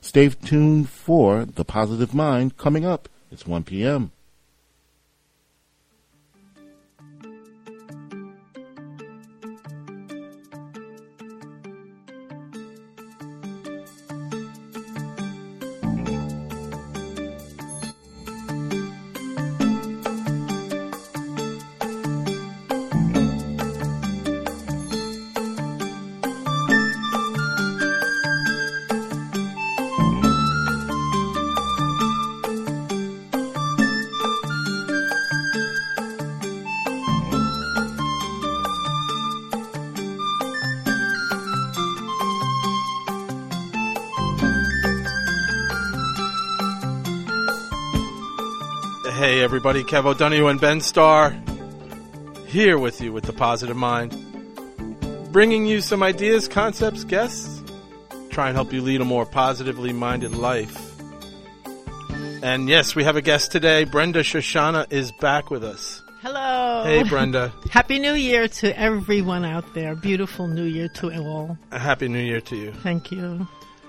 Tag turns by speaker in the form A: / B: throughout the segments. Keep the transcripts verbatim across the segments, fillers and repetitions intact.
A: Stay tuned for The Positive Mind coming up. It's one p.m.
B: Hey everybody, Kev O'Donoghue and Ben Starr here with you with The Positive Mind, bringing you some ideas, concepts, guests, try and help you lead a more positively minded life. And yes, we have a guest today. Brenda Shoshana is back with us.
C: Hello.
B: Hey Brenda.
C: Happy New Year to everyone out there. Beautiful New Year to all.
B: A Happy New Year to you.
C: Thank you.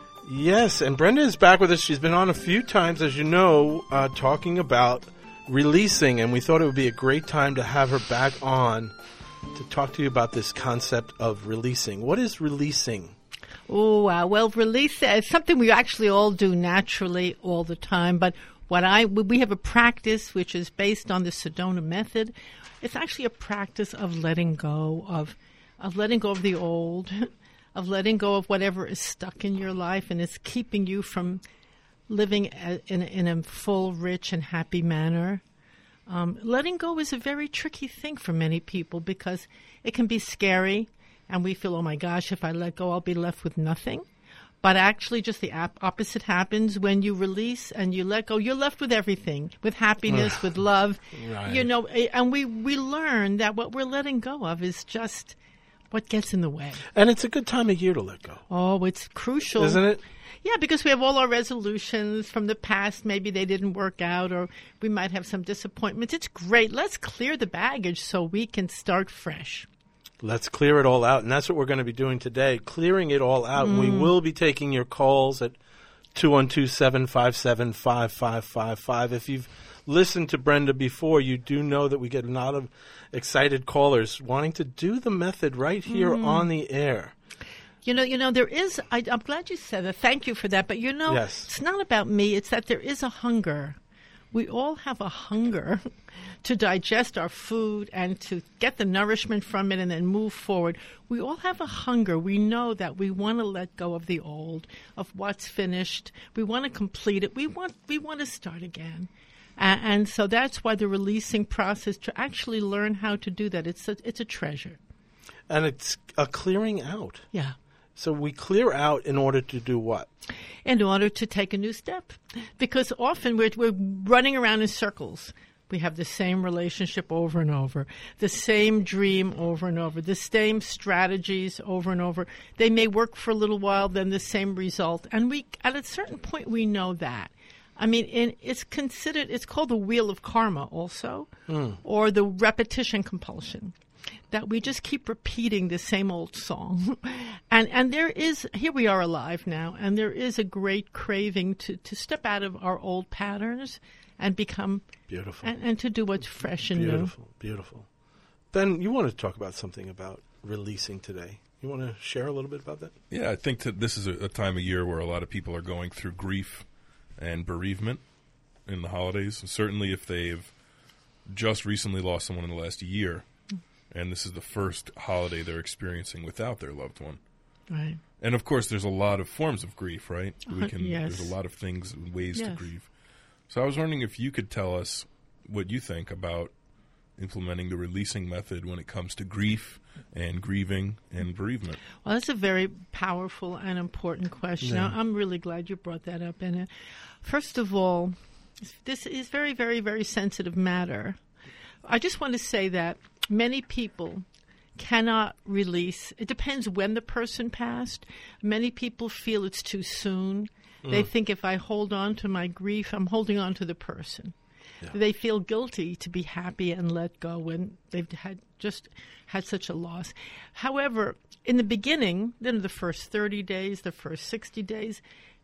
B: Yes, and Brenda is back with us. She's been on a few times, as you know, uh, talking about releasing, and we thought it would be a great time to have her back on to talk to you about this concept of releasing. What is releasing?
C: Oh, uh, well, release is something we actually all do naturally all the time, but what I we have a practice which is based on the Sedona method. It's actually a practice of letting go of of letting go of the old, of letting go of whatever is stuck in your life and is keeping you from living a, in, in a full, rich, and happy manner. Um, letting go is a very tricky thing for many people because it can be scary, and we feel, oh my gosh, if I let go, I'll be left with nothing. But actually, just the ap- opposite happens when you release and you let go. You're left with everything, with happiness, with love.
B: Right.
C: You know, and we, we learn that what we're letting go of is just what gets in the way.
B: And it's a good time of year to let go.
C: Oh, it's crucial.
B: Isn't it?
C: Yeah, because we have all our resolutions from the past. Maybe they didn't work out, or we might have some disappointments. It's great. Let's clear the baggage so we can start fresh.
B: Let's clear it all out, and that's what we're going to be doing today, clearing it all out. Mm. We will be taking your calls at two one two, seven five seven, five five five five. If you've listened to Brenda before, you do know that we get a lot of excited callers wanting to do the method right here mm. on the air.
C: You know, you know, there is, I, I'm glad you said that. Thank you for that. But, you know,
B: yes.
C: It's not about me. It's that there is a hunger. We all have a hunger to digest our food and to get the nourishment from it and then move forward. We all have a hunger. We know that we want to let go of the old, of what's finished. We want to complete it. We want, we want to start again. Uh, and so that's why the releasing process, to actually learn how to do that, it's a, it's a treasure.
B: And it's a clearing out.
C: Yeah.
B: So we clear out in order to do what?
C: In order to take a new step. Because often we're, we're running around in circles. We have the same relationship over and over, the same dream over and over, the same strategies over and over. They may work for a little while, then the same result. And we, at a certain point, we know that. I mean, in, it's considered, it's called the wheel of karma also, mm. or the repetition compulsion. That we just keep repeating the same old song. and and there is, here we are alive now, and there is a great craving to, to step out of our old patterns and become...
B: Beautiful.
C: And, and to do what's fresh and
B: beautiful,
C: new.
B: Beautiful, beautiful. Ben, you want to talk about something about releasing today. You want to share a little bit about that?
D: Yeah, I think that this is a, a time of year where a lot of people are going through grief and bereavement in the holidays. And certainly if they've just recently lost someone in the last year... And this is the first holiday they're experiencing without their loved one.
C: Right.
D: And, of course, there's a lot of forms of grief, right? We can.
C: Yes.
D: There's a lot of things and ways
C: yes.
D: to grieve. So I was wondering if you could tell us what you think about implementing the releasing method when it comes to grief and grieving and bereavement.
C: Well, that's a very powerful and important question.
B: Yeah.
C: I'm really glad you brought that up. And first of all, this is very, very, very sensitive matter. I just want to say that many people cannot release. It depends when the person passed. Many people feel it's too soon. Mm. They think if I hold on to my grief, I'm holding on to the person. Yeah. They feel guilty to be happy and let go when they've had just had such a loss. However, in the beginning, then the first thirty days, the first sixty days,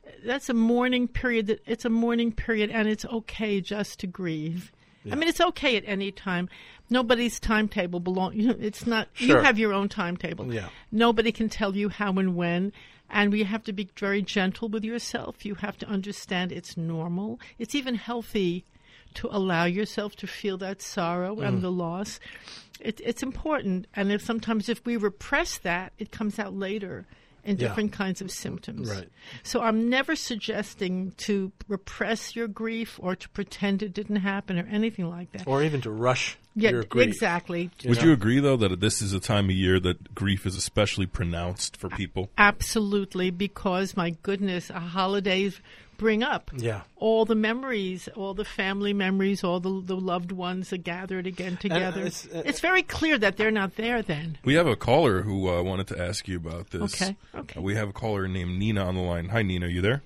C: that's a mourning period. That it's a mourning period, and it's okay just to grieve. Yeah. I mean, it's okay at any time. Nobody's timetable belong. You know, it's not.
B: Sure.
C: You have your own timetable.
B: Yeah.
C: Nobody can tell you how and when, and we have to be very gentle with yourself. You have to understand it's normal. It's even healthy to allow yourself to feel that sorrow mm. and the loss. It, it's important, and if sometimes if we repress that, it comes out later in
B: yeah.
C: different kinds of symptoms.
B: Right.
C: So I'm never suggesting to repress your grief or to pretend it didn't happen or anything like that.
B: Or even to rush
C: yeah,
B: your grief.
C: Exactly.
D: Would
B: know?
D: you agree, though, that this is a time of year that grief is especially pronounced for people?
C: Absolutely, because, my goodness, a holidays bring up
B: yeah.
C: all the memories, all the family memories, all the, the loved ones are gathered again together. It's, uh, it's very clear that they're not there then.
D: We have a caller who uh, wanted to ask you about this.
C: Okay, okay.
D: Uh, we have a caller named Nina on the line. Hi, Nina. Are you there?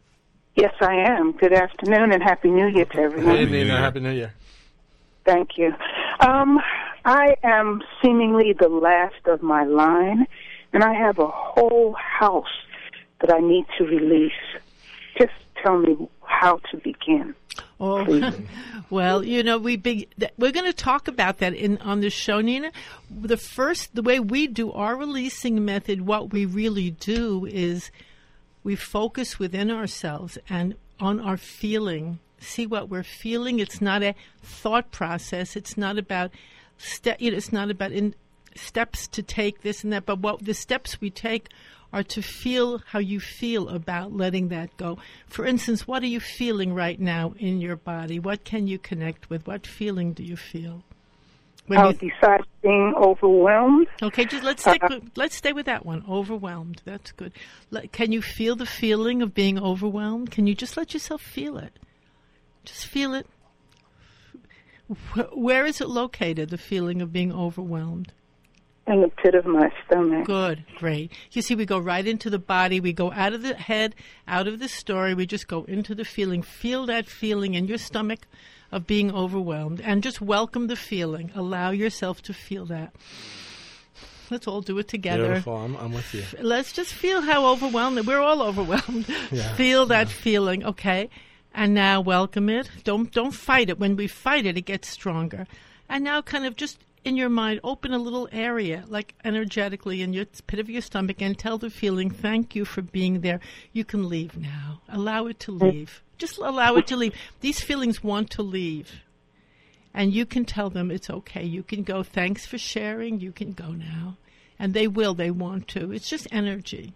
E: Yes, I am. Good afternoon and Happy New Year to everyone.
B: Hey, Nina. Happy New Year.
E: Thank you. Um, I am seemingly the last of my line, and I have a whole house that I need to release. Just tell me how to begin.
C: Oh, well, you know, we be, we're going to talk about that in on the show, Nina. The first, the way we do our releasing method, what we really do is we focus within ourselves and on our feeling. See what we're feeling. It's not a thought process. It's not about ste- you know, it's not about in steps to take this and that. But what the steps we take are to feel how you feel about letting that go. For instance, what are you feeling right now in your body? What can you connect with? What feeling do you feel? When
E: I'll
C: you th-
E: decide being overwhelmed.
C: Okay, just let's stick. With, let's stay with that one. Overwhelmed. That's good. Let, can you feel the feeling of being overwhelmed? Can you just let yourself feel it? Just feel it. Where is it located, the feeling of being overwhelmed?
E: In the pit of my stomach.
C: Good, great. You see, we go right into the body. We go out of the head, out of the story. We just go into the feeling. Feel that feeling in your stomach of being overwhelmed. And just welcome the feeling. Allow yourself to feel that. Let's all do it together.
B: Beautiful. I'm, I'm with you.
C: Let's just feel how overwhelmed. We're all overwhelmed.
B: Yeah.
C: Feel that
B: yeah.
C: feeling, okay? And now welcome it. Don't don't fight it. When we fight it, it gets stronger. And now kind of just in your mind, open a little area, like energetically in your pit of your stomach, and tell the feeling, thank you for being there. You can leave now. Allow it to leave. Just allow it to leave. These feelings want to leave. And you can tell them it's okay. You can go, thanks for sharing. You can go now. And they will. They want to. It's just energy.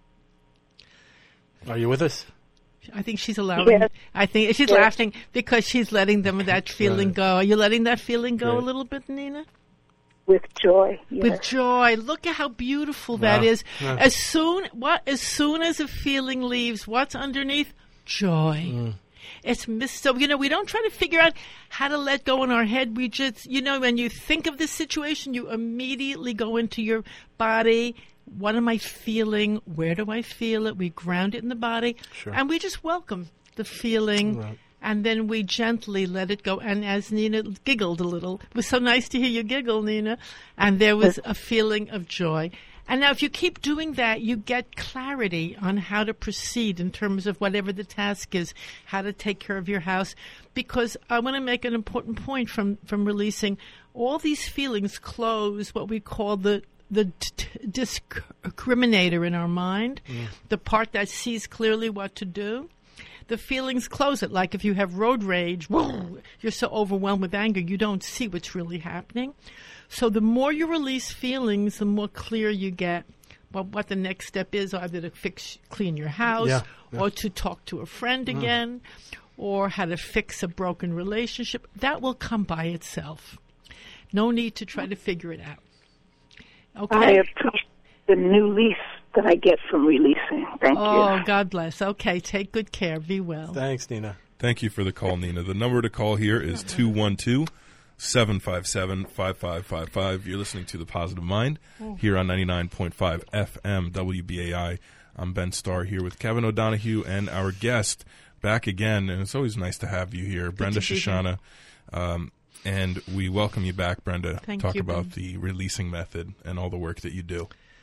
B: Are you with us?
C: I think she's allowing.
E: Yes.
C: I think she's
E: Yes.
C: laughing because she's letting them that feeling
B: Right.
C: go. Are you letting that feeling go
B: Great.
C: a little bit, Nina?
E: With joy, yes.
C: With joy. Look at how beautiful that
B: Wow.
C: is.
B: Yeah.
C: As soon what as soon as a feeling leaves, what's underneath? Joy.
B: Mm.
C: It's mis- so you know we don't try to figure out how to let go in our head. We just you know when you think of this situation, you immediately go into your body. What am I feeling? Where do I feel it? We ground it in the body,
B: Sure.
C: and we just welcome the feeling.
B: Right.
C: And then we gently let it go. And as Nina giggled a little, it was so nice to hear you giggle, Nina. And there was a feeling of joy. And now if you keep doing that, you get clarity on how to proceed in terms of whatever the task is, how to take care of your house. Because I want to make an important point from, from releasing. All these feelings close what we call the the t- t- discriminator in our mind, mm. the part that sees clearly what to do. The feelings close it. Like if you have road rage, you're so overwhelmed with anger, you don't see what's really happening. So the more you release feelings, the more clear you get what, what the next step is, either to fix, clean your house,
B: Yeah, yeah.
C: or to talk to a friend mm. again, or how to fix a broken relationship. That will come by itself. No need to try to figure it out. Okay.
E: I appreciate the new lease that I get from releasing. Thank
C: oh,
E: you.
C: Oh, God bless. Okay, take good care. Be well.
B: Thanks, Nina.
D: Thank you for the call, Nina. The number to call here is two one two, seven five seven, five five five five. You're listening to The Positive Mind here on ninety-nine point five F M W B A I. I'm Ben Starr here with Kevin O'Donohue and our guest back again. And it's always nice to have you here, Brenda Shoshana. Um, and we welcome you back, Brenda.
C: Thank
D: Talk
C: you,
D: about
C: Ben.
D: the releasing method and all the work that you do.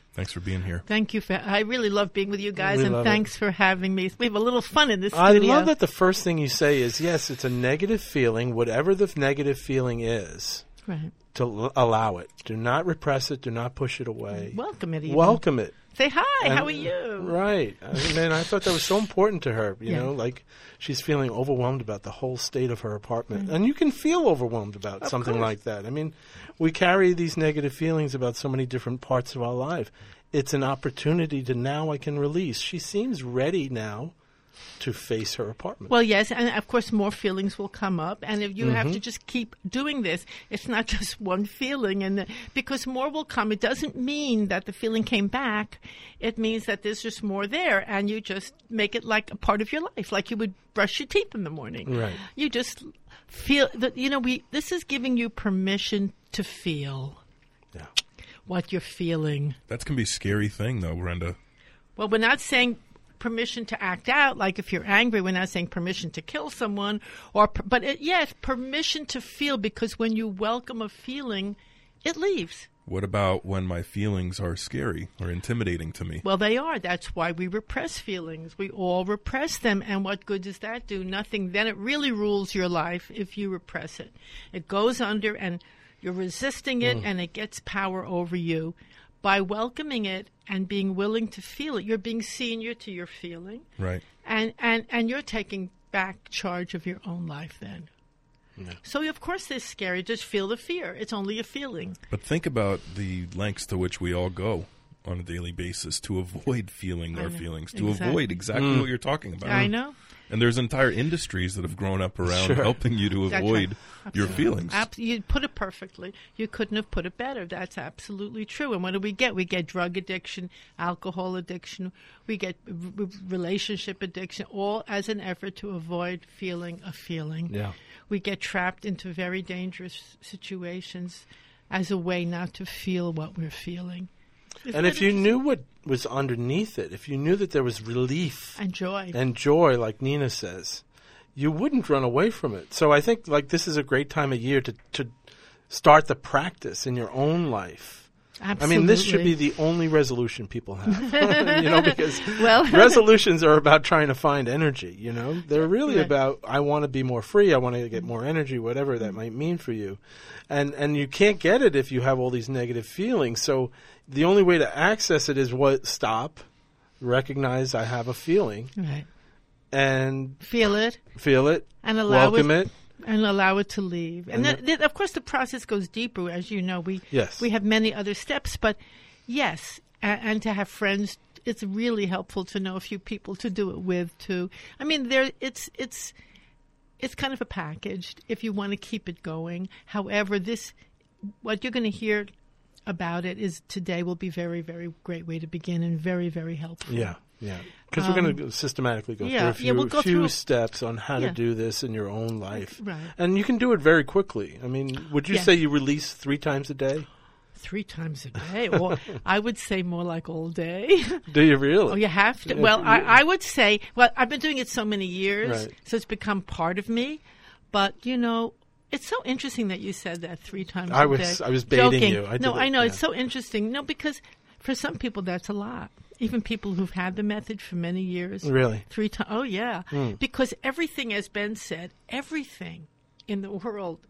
D: Thanks for being here.
C: Thank you for. I really love being with you guys,
B: We
C: and
B: love
C: thanks for having me. We have a little fun in this
B: I
C: studio.
B: love that the first thing you say is, yes, it's a negative feeling, whatever the f- negative feeling is,
C: Right.
B: to l- allow it. Do not repress it. Do not push it away.
C: Welcome it. Even.
B: Welcome it.
C: Say hi.
B: And-
C: how are you?
B: Right. I mean, man, I thought that was so important to her. You
C: Yeah.
B: know, like she's feeling overwhelmed about the whole state of her apartment. And you can feel overwhelmed about
C: Of
B: something
C: course.
B: like that. I mean, we carry these negative feelings about so many different parts of our life. It's an opportunity to now I can release. She seems ready now to face her apartment.
C: Well, yes, and of course more feelings will come up, and if you have
B: Mm-hmm.
C: to just keep doing this, it's not just one feeling, and the, because more will come. It doesn't mean that the feeling came back. It means that there's just more there, and you just make it like a part of your life, like you would brush your teeth in the morning.
B: Right.
C: You just feel that, you know, we. This is giving you permission to feel
B: Yeah.
C: what you're feeling.
D: That can be a scary thing, though, Brenda.
C: Well, we're not saying permission to act out. Like if you're angry, we're not saying permission to kill someone, or per- but it, yes, permission to feel, because when you welcome a feeling, it leaves.
D: What about when my feelings are scary or intimidating to me?
C: Well, they are. That's why we repress feelings. We all repress them, and what good does that do? Nothing. Then it really rules your life if you repress it. It goes under, and you're resisting it, and it gets power over you. By welcoming it and being willing to feel it, you're being senior to your feeling.
D: Right.
C: And, and, and you're taking back charge of your own life then.
B: Yeah.
C: So, of course, it's scary. Just feel the fear. It's only a feeling.
D: But think about the lengths to which we all go on a daily basis to avoid feeling
C: I
D: our
C: know.
D: feelings, to
C: Exactly.
D: avoid exactly what you're talking about.
C: I know.
D: And there's entire industries that have grown up around
B: Sure.
D: helping you to
C: That's
D: avoid
C: right.
D: your
C: Absolutely.
D: feelings.
C: Ab- you put it perfectly. You couldn't have put it better. That's absolutely true. And what do we get? We get drug addiction, alcohol addiction. We get r- r- relationship addiction, all as an effort to avoid feeling a feeling.
B: Yeah.
C: We get trapped into very dangerous situations as a way not to feel what we're feeling. Isn't
B: And
C: it
B: if you
C: interesting?
B: knew what was underneath it, if you knew that there was relief
C: And joy.
B: and joy, like Nina says, you wouldn't run away from it. So I think like this is a great time of year to, to start the practice in your own life.
C: Absolutely.
B: I mean, this should be the only resolution people have, you know, because
C: Well-
B: resolutions are about trying to find energy, you know. They're really
C: Right.
B: about, I want to be more free, I want to get more energy, whatever that might mean for you. And and you can't get it if you have all these negative feelings. So the only way to access it is what? Stop, recognize I have a feeling,
C: Right.
B: and
C: Feel it
B: feel it,
C: and allow
B: welcome
C: it.
B: it.
C: And allow it to leave. And,
B: And
C: then,
B: the-
C: then, of course, the process goes deeper. As you know, we
B: Yes.
C: we have many other steps. But yes, and, and to have friends, it's really helpful to know a few people to do it with too. I mean, there it's it's it's kind of a package if you want to keep it going. However, this what you're going to hear about it is today will be very very great way to begin and very very helpful.
B: Yeah, yeah. Because we're going to systematically go
C: yeah,
B: through a
C: yeah,
B: few,
C: we'll go
B: few
C: through-
B: steps on how
C: Yeah.
B: to do this in your own life.
C: Right.
B: And you can do it very quickly. I mean, would you
C: Yeah.
B: say you release three times a day?
C: Three times a day, or I would say more like all day.
B: Do you really?
C: Oh, you have to.
B: Yeah,
C: Well, I,
B: yeah.
C: I would say, well, I've been doing it so many years,
B: Right.
C: so it's become part of me. But, you know, it's so interesting that you said that three times
B: I
C: a
B: was-
C: day.
B: I was baiting
C: Joking.
B: you. I
C: no,
B: did
C: I
B: it,
C: know.
B: yeah.
C: It's so interesting. No, because for some people, that's a lot. Even people who've had the method for many years.
B: Really?
C: Three times. Oh, yeah.
B: Hmm.
C: Because everything, as Ben said, everything in the world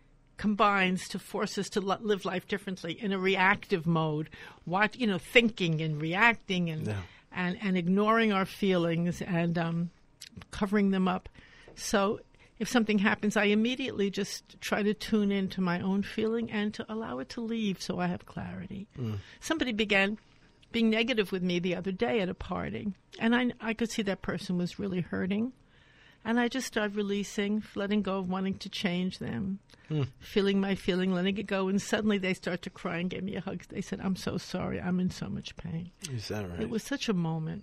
C: combines to force us to li- live life differently in a reactive mode. What you know, thinking and reacting and
B: Yeah.
C: and, and ignoring our feelings and um, covering them up. So if something happens, I immediately just try to tune into my own feeling and to allow it to leave, so I have clarity. Somebody began being negative with me the other day at a party, and I I could see that person was really hurting. And I just started releasing, letting go of wanting to change them, feeling my feeling, letting it go. And suddenly they start to cry and gave me a hug. They said, I'm so sorry. I'm in so much pain.
B: Is that right?
C: It was such a moment,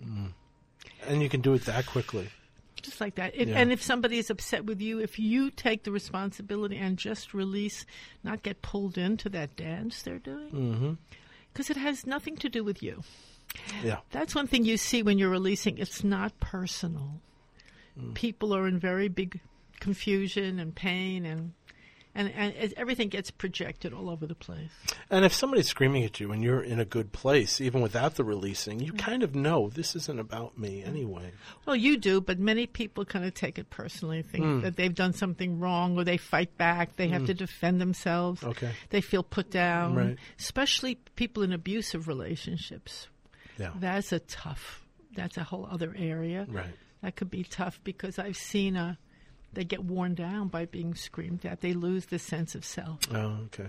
B: and you can do it that quickly.
C: just like that. If,
B: Yeah.
C: And if somebody is upset with you, if you take the responsibility and just release, not get pulled into that dance they're doing, because it has nothing to do with you.
B: Yeah.
C: That's one thing you see when you're releasing. It's not personal. People are in very big confusion and pain, and And, and it, everything gets projected all over the place.
B: And if somebody's screaming at you and you're in a good place, even without the releasing, you kind of know this isn't about me anyway.
C: Well, you do, but many people kind of take it personally, think mm. that they've done something wrong, or they fight back. They have mm. to defend themselves.
B: Okay.
C: They feel put down,
B: right.
C: especially people in abusive relationships.
B: Yeah.
C: That's a tough, that's a whole other area.
B: Right.
C: That could be tough because I've seen a... They get worn down by being screamed at. They lose the sense of self.
B: Oh, okay.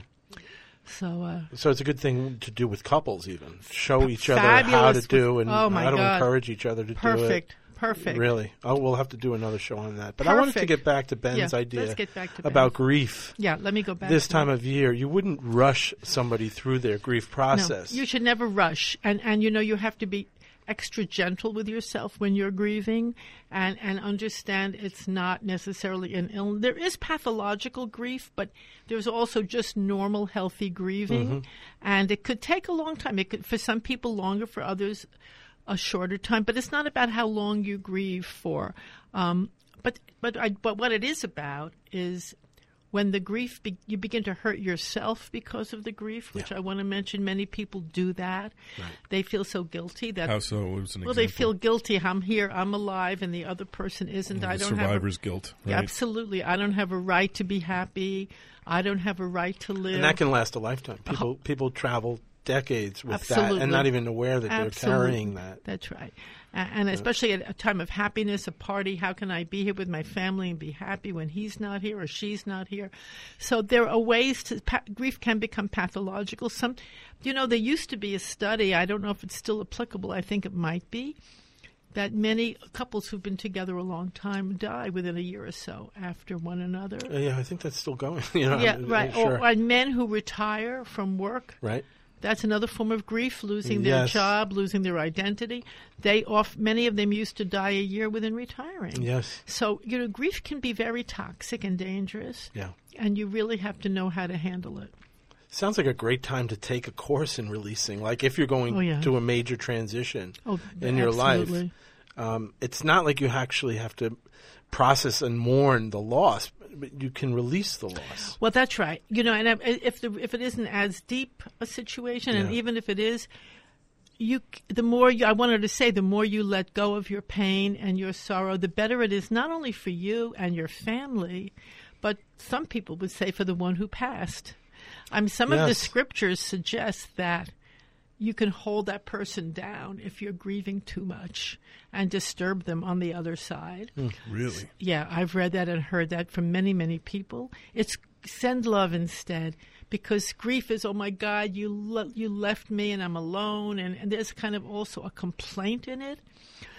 C: So, uh,
B: so it's a good thing to do with couples, even show each other
C: fabulous
B: how to do and
C: oh my
B: how to
C: God.
B: encourage each other to
C: Perfect.
B: do it.
C: Perfect. Perfect.
B: Really? Oh, we'll have to do another show on that. But
C: Perfect.
B: I wanted to get back to Ben's
C: yeah,
B: idea
C: let's get back to
B: about
C: Ben's.
B: grief.
C: Yeah, let me go back.
B: This
C: to
B: time
C: that.
B: of year, you wouldn't rush somebody through their grief process.
C: No, you should never rush, and and you know you have to be extra gentle with yourself when you're grieving, and, and understand it's not necessarily an illness. There is pathological grief, but there's also just normal, healthy grieving, mm-hmm. and it could take a long time. It could, for some people, longer, for others, a shorter time. But it's not about how long you grieve for. Um, but but I, but what it is about is when the grief, be, you begin to hurt yourself because of the grief, which
B: yeah.
C: I want to mention. Many people do that.
B: Right.
C: They feel so guilty that.
D: How so? What was an
C: well,
D: example?
C: they feel guilty. I'm here. I'm alive, and the other person isn't.
D: Yeah,
C: I
D: the
C: don't
D: survivor's
C: have a,
D: guilt. Right?
C: Yeah, absolutely. I don't have a right to be happy. I don't have a right to live.
B: And that can last a lifetime. People oh. people travel decades with
C: absolutely.
B: that and not even aware that
C: absolutely.
B: they're carrying that.
C: That's right. And especially at a time of happiness, a party, how can I be here with my family and be happy when he's not here or she's not here? So there are ways to, pa- grief can become pathological. Some, you know, there used to be a study, I don't know if it's still applicable, I think it might be, that many couples who've been together a long time die within a year or so after one another.
B: Uh, yeah, I think that's still going. you know,
C: yeah,
B: I'm,
C: right.
B: Sure.
C: Or, or men who retire from work.
B: Right.
C: That's another form of grief, losing their
B: yes.
C: job, losing their identity. They off many of them used to die a year within retiring.
B: Yes.
C: So, you know, grief can be very toxic and dangerous.
B: Yeah.
C: And you really have to know how to handle it.
B: Sounds like a great time to take a course in releasing. Like if you're going
C: oh, yeah.
B: to a major transition
C: oh,
B: in your
C: absolutely.
B: life, um, it's not like you actually have to process and mourn the loss, but you can release the loss.
C: Well, that's right. You know, and if the, if it isn't as deep a situation,
B: yeah.
C: and even if it is, you the more you, I wanted to say, the more you let go of your pain and your sorrow, the better it is, not only for you and your family, but some people would say for the one who passed. I mean, some
B: yes.
C: of the scriptures suggest that you can hold that person down if you're grieving too much and disturb them on the other side.
D: Mm, really?
C: Yeah, I've read that and heard that from many, many people. It's send love instead, because grief is, oh my God, you le- you left me and I'm alone, and, and there's kind of also a complaint in it.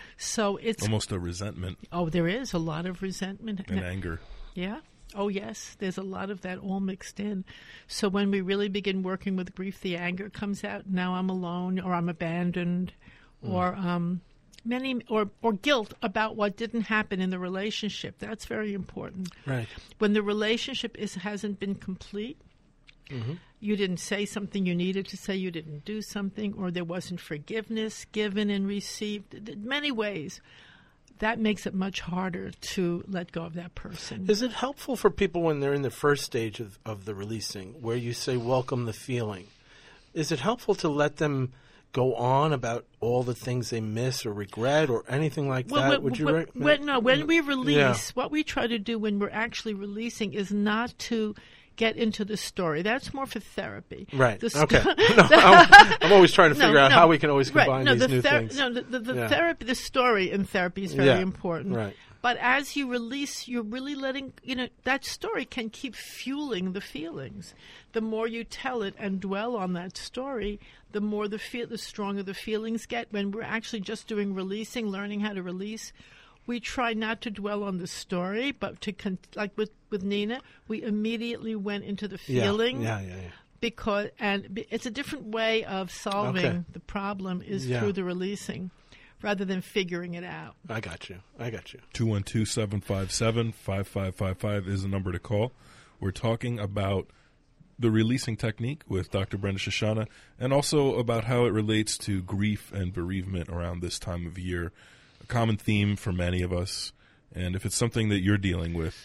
C: So it's
D: almost a resentment.
C: Oh, there is a lot of resentment
D: and anger.
C: Yeah. Oh, yes. There's a lot of that all mixed in. So when we really begin working with grief, the anger comes out. Now I'm alone, or I'm abandoned, mm. or um, many, or or guilt about what didn't happen in the relationship. That's very important.
B: Right.
C: When the relationship is hasn't been complete, mm-hmm. you didn't say something you needed to say, you didn't do something, or there wasn't forgiveness given and received. In many ways, that makes it much harder to let go of that person.
B: Is it helpful for people when they're in the first stage of, of the releasing, where you say, welcome the feeling? Is it helpful to let them go on about all the things they miss or regret or anything like
C: well,
B: that?
C: When,
B: Would you
C: when,
B: re-
C: when, no, when we release,
B: yeah.
C: what we try to do when we're actually releasing is not to get into the story. That's more for therapy.
B: Right.
C: The st-
B: okay. No, I'm, I'm always trying to figure
C: no,
B: out
C: no.
B: how we can always
C: right.
B: combine
C: no,
B: these
C: the
B: new
C: ther-
B: things.
C: No, the, the, the
B: yeah.
C: therapy, the story in therapy is very
B: yeah.
C: important.
B: Right.
C: But as you release, you're really letting, you know, that story can keep fueling the feelings. The more you tell it and dwell on that story, the more the feel, the stronger the feelings get. When we're actually just doing releasing, learning how to release, we try not to dwell on the story, but to, con- like with, with Nina, we immediately went into the feeling.
B: Yeah, yeah, yeah. yeah.
C: Because, and it's a different way of solving
B: okay.
C: the problem is
B: yeah.
C: through the releasing, rather than figuring it out.
B: I got you. I got you.
D: two one two, seven five seven, five five five five is the number to call. We're talking about the releasing technique with Doctor Brenda Shoshana, and also about how it relates to grief and bereavement around this time of year. A common theme for many of us. And if it's something that you're dealing with,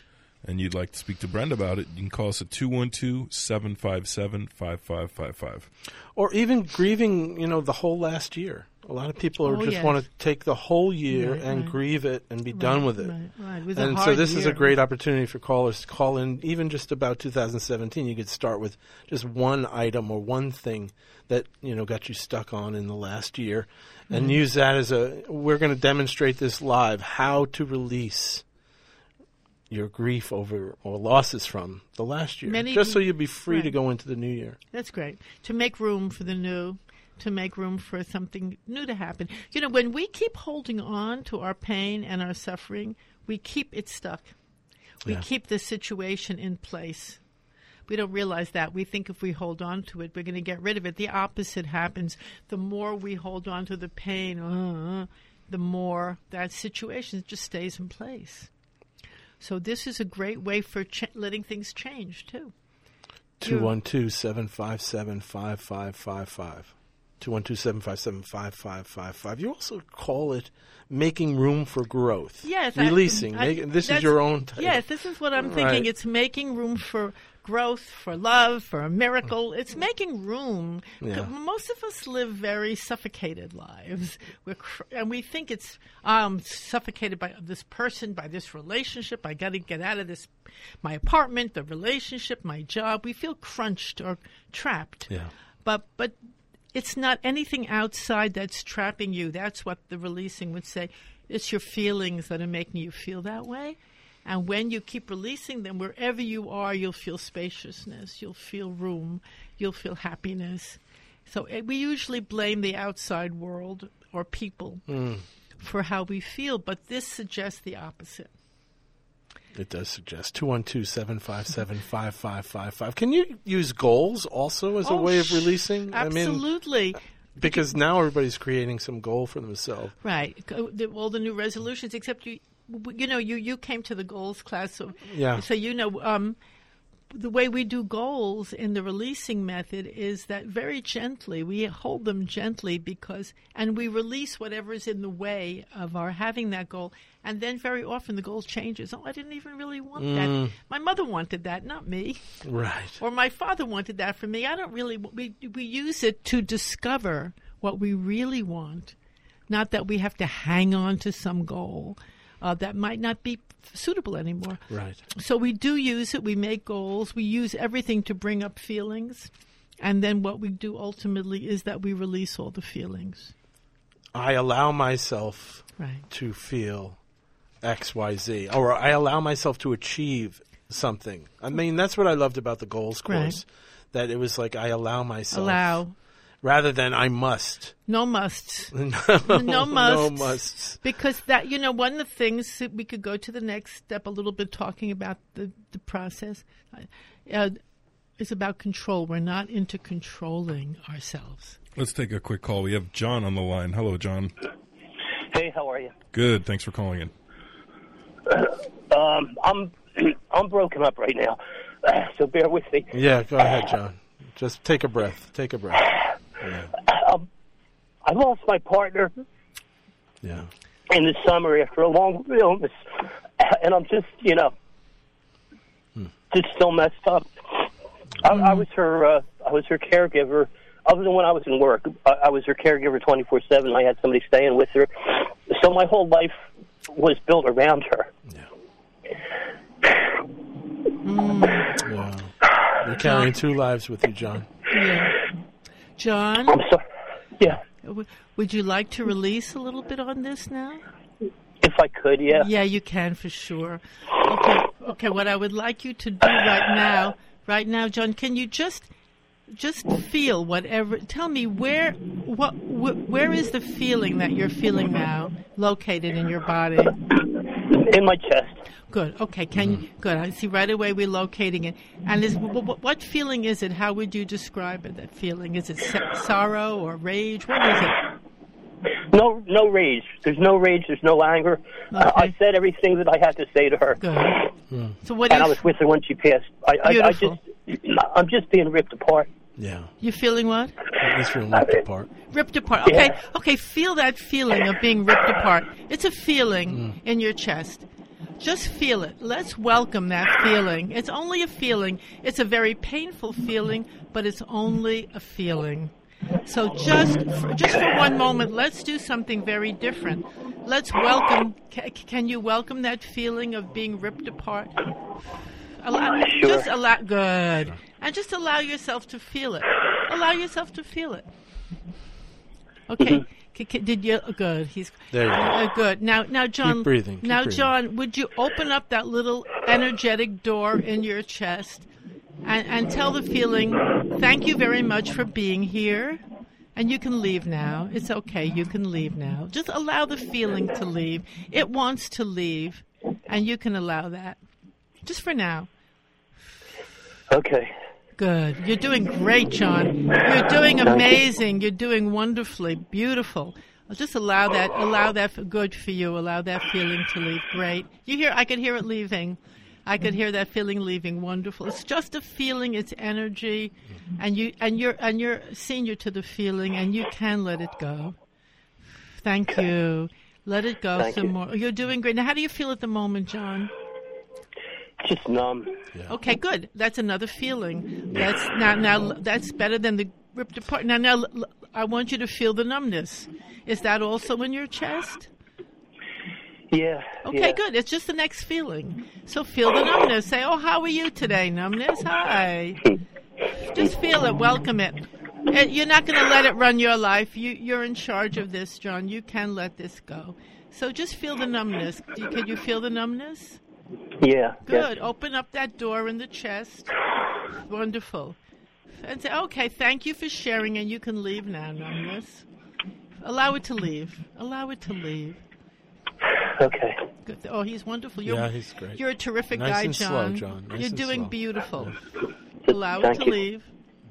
D: and you'd like to speak to Brenda about it, you can call us at two one two, seven five seven, five five five five.
B: Or even grieving, you know, the whole last year. A lot of people are
C: Oh,
B: just
C: yes.
B: want to take the whole year
C: Right,
B: and
C: right.
B: grieve it and be
C: Right,
B: done with it.
C: Right, right. It was a
B: And so
C: hard
B: this is a
C: year.
B: great opportunity for callers to call in, even just about two thousand seventeen. You could start with just one item or one thing that, you know, got you stuck on in the last year, and
C: Mm-hmm.
B: use that as a, we're going to demonstrate this live, how to release your grief over or losses from the last year,
C: Many-
B: just so you'll be free to
C: right.
B: go into the new year.
C: That's great. To make room for the new, to make room for something new to happen. You know, when we keep holding on to our pain and our suffering, we keep it stuck. We
B: Yeah.
C: keep the situation in place. We don't realize that. We think if we hold on to it, we're going to get rid of it. The opposite happens. The more we hold on to the pain, uh, the more that situation just stays in place. So this is a great way for ch- letting things change, too.
B: two one two, seven five seven, five five five five. two one two, seven five seven, five five five five. You also call it making room for growth.
C: Yes. I-
B: Releasing.
C: I-
B: Make- this is
C: that's-
B: your own title.
C: Yes, this is what I'm thinking.
B: Right.
C: It's making room for growth, for love, for a miracle. It's making room.
B: Yeah.
C: Most of us live very suffocated lives. We're cr- and we think it's um, suffocated by this person, by this relationship. I got to get out of this, my apartment, the relationship, my job. We feel crunched or trapped.
B: Yeah.
C: But but it's not anything outside that's trapping you. That's what the releasing would say. It's your feelings that are making you feel that way. And when you keep releasing them, wherever you are, you'll feel spaciousness. You'll feel room. You'll feel happiness. So eh, we usually blame the outside world or people for how we feel, but this suggests the opposite.
B: It does suggest. two one two, seven five seven, five five five five. Can you use goals also as a
C: Oh,
B: way of
C: sh-
B: releasing? I mean,
C: Absolutely.
B: because now everybody's creating some goal for themselves.
C: Right. Go- the- All the new resolutions, except you, you know, you, you came to the goals class, so
B: Yeah.
C: so you know um, the way we do goals in the releasing method is that very gently we hold them gently because, and we release whatever is in the way of our having that goal, and then very often the goal changes. Oh, I didn't even really want that. My mother wanted that, not me.
B: Right.
C: Or my father wanted that for me. I don't really. We we use it to discover what we really want, not that we have to hang on to some goal uh, that might not be suitable anymore.
B: Right.
C: So we do use it. We make goals. We use everything to bring up feelings, and then what we do ultimately is that we release all the feelings.
B: I allow myself
C: Right.
B: to feel X, Y, Z, or I allow myself to achieve something. I mean, that's what I loved about the goals course.
C: Right.
B: That it was like I allow myself,
C: Allow.
B: rather than I must.
C: No musts.
B: no,
C: No musts.
B: No musts.
C: Because that, you know, one of the things that we could go to the next step a little bit talking about the, the process uh, is about control. We're not into controlling ourselves.
D: Let's take a quick call. We have John on the line. Hello, John.
F: Hey, how are you?
D: Good. Thanks for calling in.
F: Um, I'm I'm broken up right now, so bear with me.
B: Yeah, go ahead, John. Just take a breath. Take a breath. Yeah.
F: Um, I lost my partner
B: Yeah.
F: in the summer after a long illness, and I'm just, you know, just still messed up. I, I was her uh, I was her caregiver. Other than when I was in work, I, I was her caregiver twenty-four seven. I had somebody staying with her, so my whole life was built around her.
B: Yeah. You're carrying two lives with you, John.
C: Yeah. John,
F: I'm sorry. Yeah,
C: w- would you like to release a little bit on this now?
F: if I could, yeah.
C: Yeah, you can for sure. Okay, okay. What I would like you to do right now, right now, John, can you just, just feel whatever? Tell me where, what, wh- where is the feeling that you're feeling now located in your body?
F: In my chest.
C: Good. Okay. Can you, good. I see right away we're locating it. And is w- w- what feeling is it? How would you describe it? That feeling? Is it sa- sorrow or rage? What is it?
F: No, no rage. There's no rage. There's no anger. Uh, I
C: Okay.
F: said everything that I had to say to her,
C: Good. So what do
F: and
C: you?
F: I was with her when she passed. I, I, I
C: Beautiful.
F: just, I'm just being ripped apart.
B: Yeah.
C: You feeling what?
B: He's feeling ripped apart.
C: Ripped apart. Okay.
F: Yeah.
C: Okay. Feel that feeling of being ripped apart. It's a feeling in your chest. Just feel it. Let's welcome that feeling. It's only a feeling. It's a very painful feeling, but it's only a feeling. So just for, just for one moment, let's do something very different. Let's welcome. Ca- can you welcome that feeling of being ripped apart? Allow,
F: Sure.
C: Just allow. Good. And just allow yourself to feel it. Allow yourself to feel it. Okay.
F: Mm-hmm.
C: C- c- Did you? Good. He's
B: There you go.
C: uh, good. Now, now, John.
B: Keep breathing, keep
C: now,
B: breathing.
C: John, would you open up that little energetic door in your chest and, and tell the feeling, "Thank you very much for being here," and you can leave now. It's okay. You can leave now. Just allow the feeling to leave. It wants to leave, and you can allow that. Just for now.
F: Okay.
C: Good. You're doing great, John. You're doing amazing. You're doing wonderfully beautiful. I'll just allow that. Allow that. For, good for you. Allow that feeling to leave. Great. You hear? I could hear it leaving. I could hear that feeling leaving. Wonderful. It's just a feeling. It's energy, and you and you're and you're senior to the feeling, and you can let it go. Thank you. Let it go
F: Thank
C: some
F: you.
C: more. You're doing great. Now, how do you feel at the moment, John?
F: Just numb.
C: Okay, good. That's another feeling. That's now now that's better than the ripped apart. Now now l- I want you to feel the numbness. Is that also in your chest?
F: Yeah.
C: Okay,
F: yeah.
C: good. It's just the next feeling. So feel the numbness. Say, "Oh, how are you today, numbness? Hi." Just feel it. Welcome it. Uh, You're not going to let it run your life. You you're in charge of this, John. You can let this go. So just feel the numbness. Do you- Can you feel the numbness?
F: Yeah.
C: Good. Open up that door in the chest. Wonderful. And say, okay, thank you for sharing, and you can leave now, numbness. Allow it to leave. Allow it to leave.
F: Yeah. Okay.
C: Good. Oh, he's wonderful. You're,
B: Yeah, he's great.
C: You're a terrific
B: Nice
C: guy,
B: and slow,
C: John.
B: John. Nice
C: You're
B: and
C: doing
B: slow.
C: beautiful. Allow it
F: Thank
C: to
F: you.
C: leave.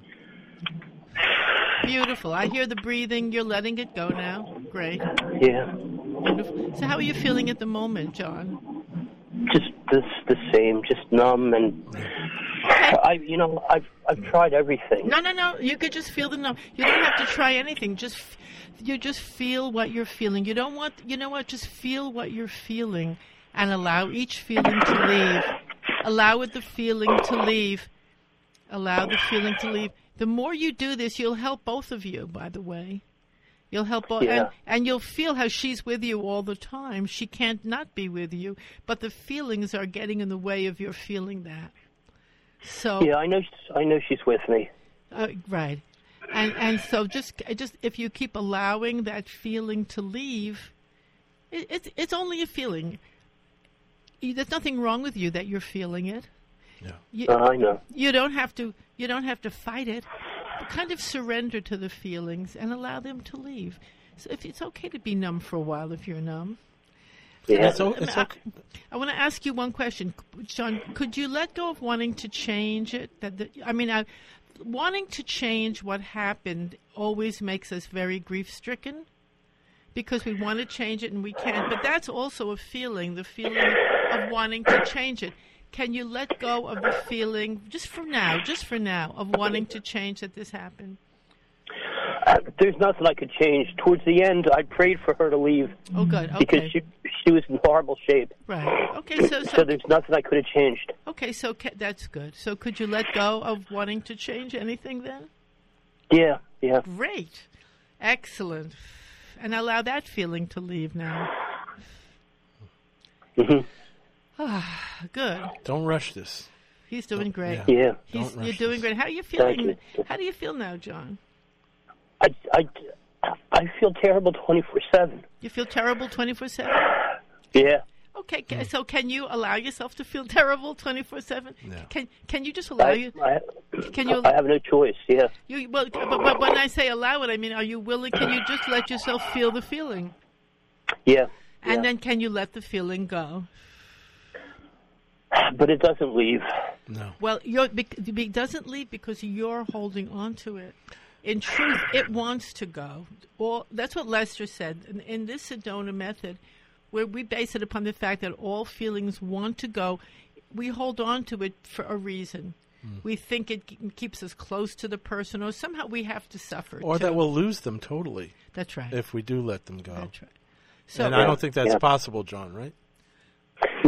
C: Beautiful. I hear the breathing. You're letting it go now. Great.
F: Yeah.
C: Wonderful. So how are you feeling at the moment, John?
F: Just this the same. Just numb and I. You know, I've I've tried everything.
C: No, no, no. You could just feel the numb. You don't have to try anything. Just f- you just feel what you're feeling. You don't want. You know what? Just feel what you're feeling, and allow each feeling to leave. Allow it the feeling to leave. Allow the feeling to leave. The more you do this, you'll help both of you. By the way, you'll help both,
F: Yeah.
C: and, and you'll feel how she's with you all the time. She can't not be with you, but the feelings are getting in the way of your feeling that. So
F: Yeah, I know. she's- I know she's with me.
C: uh, right, and and so just just if you keep allowing that feeling to leave, it, it's it's only a feeling. You, there's nothing wrong with you that you're feeling it.
B: Yeah.
C: You,
F: Uh, I know.
C: you don't have to. You don't have to fight it. But kind of surrender to the feelings and allow them to leave. So if it's okay to be numb for a while, if you're numb.
F: Yeah.
B: It's, o- it's
C: I,
B: okay.
C: I want to ask you one question, John. Could you let go of wanting to change it? That the, I mean, I, wanting to change what happened always makes us very grief-stricken because we want to change it and we can't. But that's also a feeling, the feeling of wanting to change it. Can you let go of the feeling, just for now, just for now, of wanting to change that this happened?
F: Uh, there's nothing I could change. Towards the end, I prayed for her to leave
C: Oh, good. Okay.
F: because she she was in horrible shape.
C: Right. Okay. So,
F: So
C: so
F: there's nothing I could have changed.
C: okay. So ca- that's good. So could you let go of wanting to change anything then?
F: Yeah. Yeah.
C: Great. Excellent. And allow that feeling to leave now.
F: hmm
C: Ah, good.
B: Don't rush this.
C: He's doing great.
B: yeah.
F: Yeah.
C: He's,
B: Don't rush
C: you're doing
B: this.
C: great. How are you
F: Thank
C: feeling?
F: you.
C: How do you feel now, John?
F: I I I feel terrible twenty-four seven.
C: You feel terrible twenty-four seven?
F: Yeah.
C: Okay, ca- so can you allow yourself to feel terrible twenty-four seven?
B: Yeah.
C: Can can you just allow
F: I,
C: you?
F: I,
C: Can you?
F: I have no choice. Yeah.
C: You well, but, but when I say allow it, I mean, are you willing? Can you just let yourself feel the feeling,
F: Yeah.
C: and
F: yeah.
C: then can you let the feeling go?
F: But it doesn't leave.
B: No.
C: Well, you're, bec- it doesn't leave because you're holding on to it. In truth, it wants to go. All, that's what Lester said. In, in this Sedona method, where we base it upon the fact that all feelings want to go, we hold on to it for a reason.
B: Mm.
C: We think it ke- keeps us close to the person, or somehow we have to suffer.
B: Or
C: too.
B: that we'll lose them totally
C: That's right.
B: if we do let them go.
C: That's right. So,
B: and I don't think that's
F: Yeah.
B: possible, John, right?
F: No,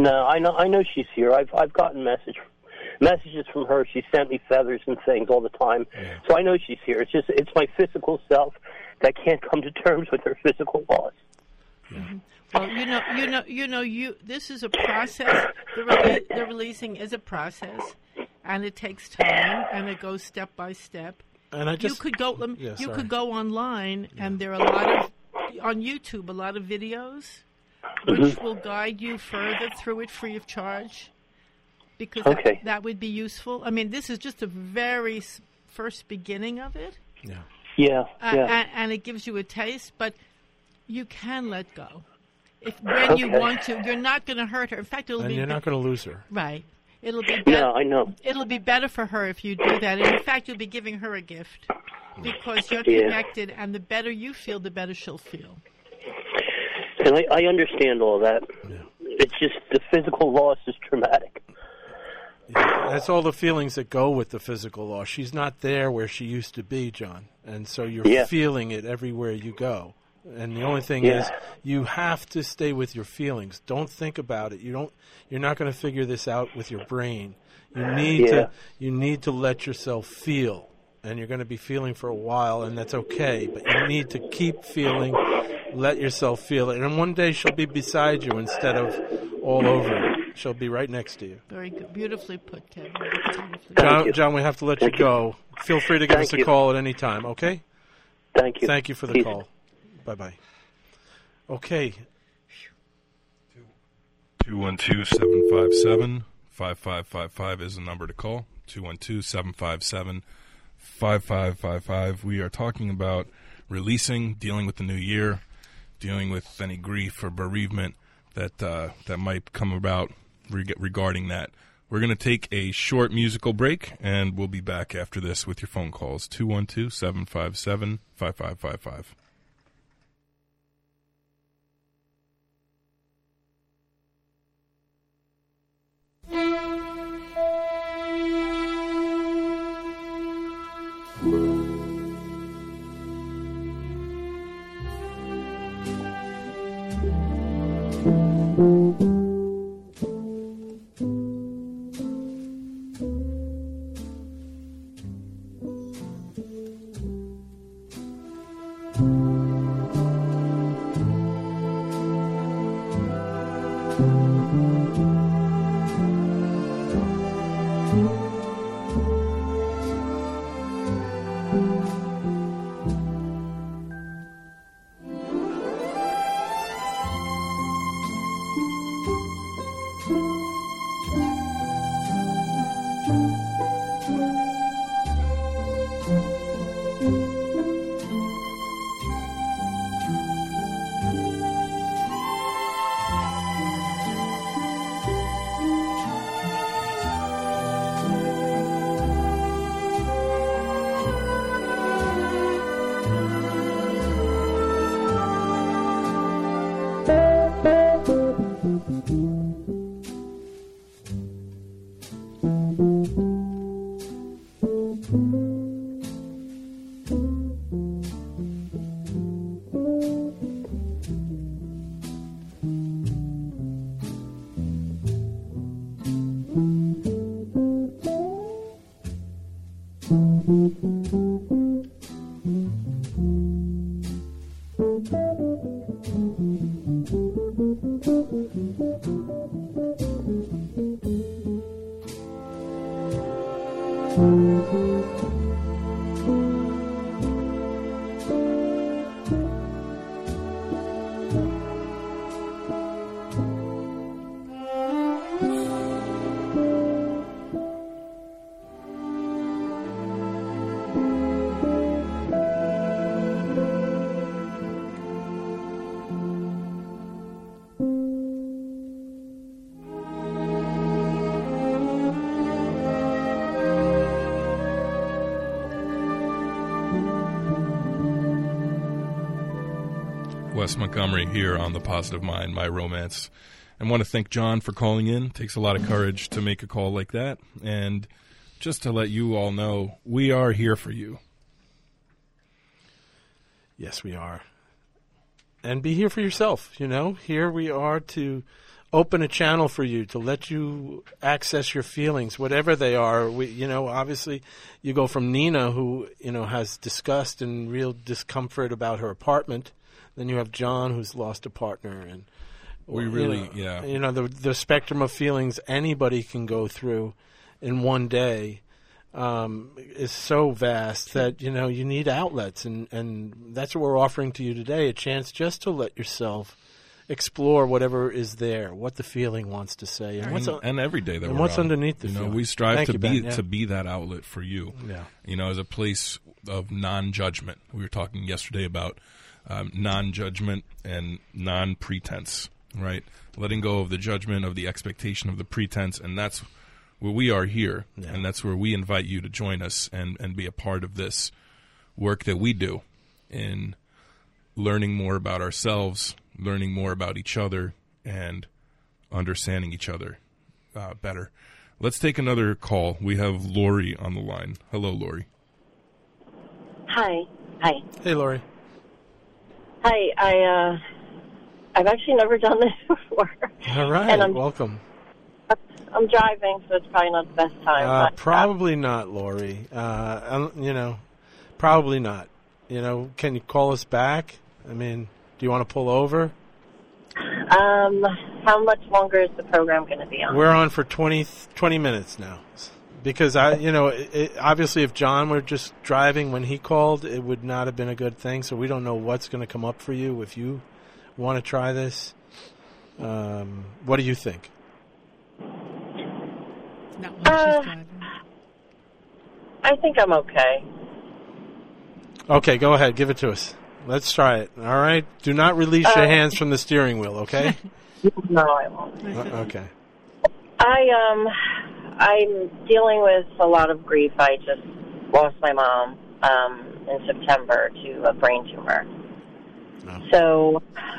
F: No, I know. I know she's here. I've I've gotten message messages from her. She sent me feathers and things all the time, yeah. So I know she's here. It's just it's my physical self that can't come to terms with her physical loss.
C: Mm-hmm. Well, you know, you know, you know, you. This is a process. The, rele- the releasing is a process, and it takes time, and it goes step by step.
B: And I just
C: you could go. Um,
B: yeah,
C: you
B: sorry.
C: could go online, yeah. and there are a lot of on YouTube, a lot of videos, which mm-hmm. will guide you further through it free of charge, because
F: okay.
C: that, that would be useful. I mean, this is just a very first beginning of it.
B: Yeah.
F: Yeah.
C: Uh,
F: yeah.
C: And, and it gives you a taste, but you can let go. If when okay. you want to, you're not going to hurt her. In fact, it'll
B: and
C: be
B: you're not going to lose her.
C: Right. It'll be better.
F: No, I know.
C: It'll be better for her if you do that. And in fact, you'll be giving her a gift because you're
F: yeah.
C: connected, and the better you feel, the better she'll feel.
F: And I, I understand all that.
B: Yeah.
F: It's just the physical loss is traumatic.
B: Yeah. That's all the feelings that go with the physical loss. She's not there where she used to be, John, and so you're
F: yeah.
B: feeling it everywhere you go. And the only thing
F: yeah.
B: is, you have to stay with your feelings. Don't think about it. You don't. You're not going to figure this out with your brain. You need
F: yeah.
B: to. You need to let yourself feel, and you're going to be feeling for a while, and that's okay. But you need to keep feeling. Let yourself feel it, and one day she'll be beside you instead of all over you. She'll be right next to you.
C: Very good, beautifully put, Kevin. Beautifully
B: John,
F: you.
B: John, we have to let
F: Thank
B: you go. You. Feel free to give
F: Thank
B: us a
F: you.
B: call at any time. Okay.
F: Thank you.
B: Thank you for the
F: Peace.
B: call. Bye-bye. Okay.
D: two one two, seven five seven, five five five five is the number to call. two one two, seven five seven, five five five five. We are talking about releasing, dealing with the new year, dealing with any grief or bereavement that uh, that might come about reg- regarding that. We're going to take a short musical break, and we'll be back after this with your phone calls. two one two, seven five seven, five five five five. Wes Montgomery here on The Positive Mind, My Romance. I want to thank John for calling in. It takes a lot of courage to make a call like that. And just to let you all know, we are here for you.
B: Yes, we are. And be here for yourself, you know. Here we are to open a channel for you to let you access your feelings, whatever they are. We, you know, obviously, you go from Nina, who you know has disgust and real discomfort about her apartment. Then you have John, who's lost a partner, and
D: we really,
B: you know,
D: yeah,
B: you know, the the spectrum of feelings anybody can go through in one day um, is so vast that you know you need outlets, and and that's what we're offering to you today—a chance just to let yourself explore whatever is there, what the feeling wants to say, and what's
D: and, and every day that
B: and
D: we're
B: what's
D: on,
B: underneath the
D: you know,
B: feeling.
D: we strive
B: Thank
D: to
B: you,
D: be
B: Ben, yeah.
D: to be that outlet for you.
B: Yeah.
D: You know, as a place of non-judgment. We were talking yesterday about um, non-judgment and non-pretense, right? Letting go of the judgment, of the expectation, of the pretense, and that's where we are here,
B: Yeah.
D: and that's where we invite you to join us and, and be a part of this work that we do in learning more about ourselves, learning more about each other, and understanding each other uh, better. Let's take another call. We have Lori on the line. Hello, Lori.
G: Hi. Hi.
B: Hey, Lori.
G: Hi. I, uh, I've actually never done this before.
B: All right.
G: And I'm,
B: Welcome.
G: I'm driving, so it's probably not the best time.
B: Uh,
G: but,
B: probably not, Lori. Uh, I don't- you know, probably not. You know, can you call us back? I mean, do you want to pull over?
G: Um, how much longer is the program going to be on?
B: We're on for twenty, twenty minutes now. Because, I, you know, it, it, obviously if John were just driving when he called, it would not have been a good thing. So we don't know what's going to come up for you if you want to try this. Um, what do you think?
C: Not while
G: Uh,
C: she's driving.
G: I think I'm okay.
B: Okay, go ahead. Give it to us. Let's try it. All right? Do not release your
G: Uh,
B: hands from the steering wheel, okay?
G: No, I won't.
B: Uh, okay.
G: I, um, I'm dealing with a lot of grief. I just lost my mom, um, in September to a brain tumor.
B: No.
G: So,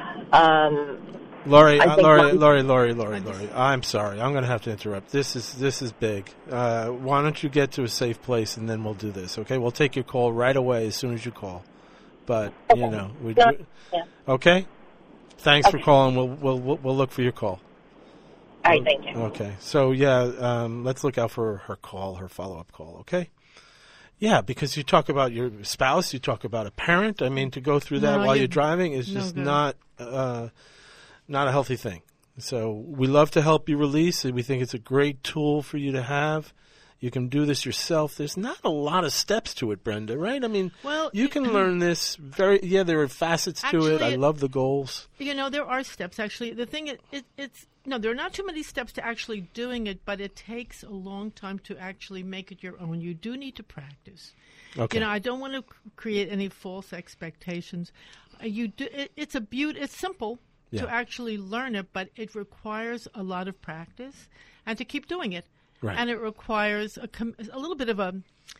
G: um,
B: Lori,
G: I
B: uh,
G: think
B: Lori,
G: one-
B: Lori, Lori, Lori, Lori. I'm sorry. I'm going to have to interrupt. This is this is big. Uh, why don't you get to a safe place and then we'll do this, okay? We'll take your call right away as soon as you call. But you know, we,
G: No,
B: we-
G: yeah.
B: okay. Thanks for
G: Okay.
B: calling. We'll we'll we'll we'll look for your call.
G: All right, thank you.
B: Okay. So yeah, um, let's look out for her call, her follow up call. Okay. Yeah, because you talk about your spouse, you talk about a parent. I mean, to go through that
C: No,
B: while
C: you-
B: you're driving is
C: no
B: just
C: good.
B: not uh, not a healthy thing. So we love to help you release. We think it's a great tool for you to have. You can do this yourself. There's not a lot of steps to it, Brenda, right? I mean,
C: Well,
B: you can learn this very. Yeah, there are facets to it.
C: Actually,
B: I
C: it-
B: love the goals.
C: You know, there are steps, actually. The thing is, it, it's, no, there are not too many steps to actually doing it, but it takes a long time to actually make it your own. You do need to practice.
B: Okay.
C: You know, I don't want to c- create any false expectations. Uh, you do. It, it's a beaut. It's simple
B: Yeah.
C: to actually learn it, but it requires a lot of practice and to keep doing it.
B: Right.
C: And it requires a, com- a little bit of a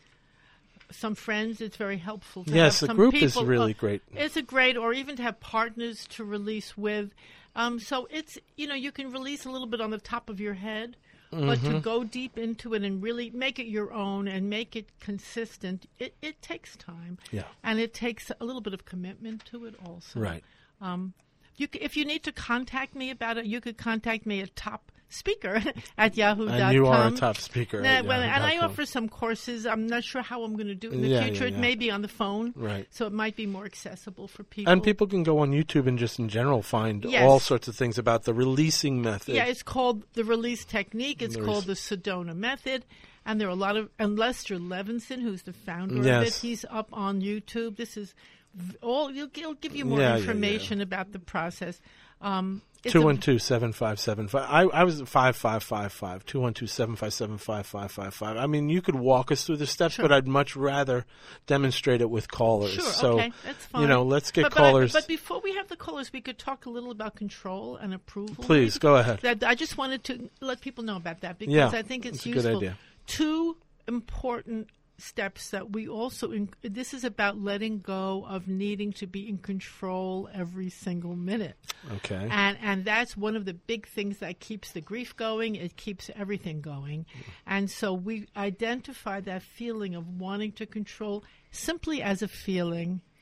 C: some friends. It's very helpful. To
B: Yes,
C: have
B: a
C: some
B: group is
C: people,
B: really
C: uh,
B: great.
C: It's a great, or even to have partners to release with. Um, so it's, you know, you can release a little bit on the top of your head, but
B: Mm-hmm.
C: to go deep into it and really make it your own and make it consistent, it, it takes time.
B: Yeah.
C: And it takes a little bit of commitment to it also.
B: Right.
C: Um, you, c- if you need to contact me about it, you could contact me at top speaker at yahoo dot com.
B: And you are a top speaker.
C: Nah,
B: at
C: well, and I
B: yahoo dot com.
C: offer some courses. I'm not sure how I'm going to do it in the
B: Yeah,
C: future.
B: yeah, yeah.
C: It may be on the phone,
B: Right.
C: so it might be more accessible for people.
B: And people can go on YouTube and just in general find
C: Yes.
B: all sorts of things about the releasing method.
C: Yeah, it's called the release technique. It's
B: The
C: called
B: release-
C: the Sedona method. And there are a lot of, and Lester Levinson, who's the founder of
B: Yes.
C: it, he's up on YouTube. This is v- all, he'll, he'll give you more
B: Yeah, yeah, yeah.
C: information about the process. Um, it's
B: Two
C: a-
B: one two seven five seven five. I I was at five five five five. Two one two seven five seven five five five five. I mean, you could walk us through the steps,
C: Sure.
B: but I'd much rather demonstrate it with callers.
C: Sure,
B: so,
C: okay, that's fine.
B: you know, let's get
C: but, but I-
B: callers.
C: But, before we have the callers, we could talk a little about control and approval.
B: Please
C: maybe.
B: go ahead.
C: That, I just wanted to let people know about that because
B: Yeah,
C: I think it's
B: it's a good
C: useful.
B: idea.
C: Two important steps that we also in, this is about letting go of needing to be in control every single minute.
B: Okay.
C: And and that's one of the big things that keeps the grief going. It keeps everything going. And so we identify that feeling of wanting to control simply as a feeling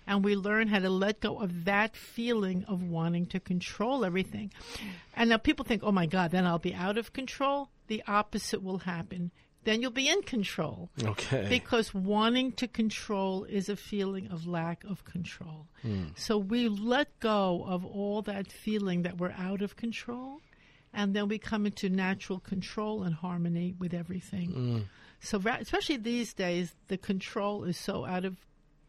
C: And we learn how to let go of that feeling of wanting to control everything. And now people think, oh my God, then I'll be out of control. The opposite will happen. Then you'll be in control.
B: Okay.
C: Because wanting to control is a feeling of lack of control. Mm. So we let go of all that feeling that we're out of control, and then we come into natural control and harmony with everything. Mm. So ra- especially these days, the control is so out of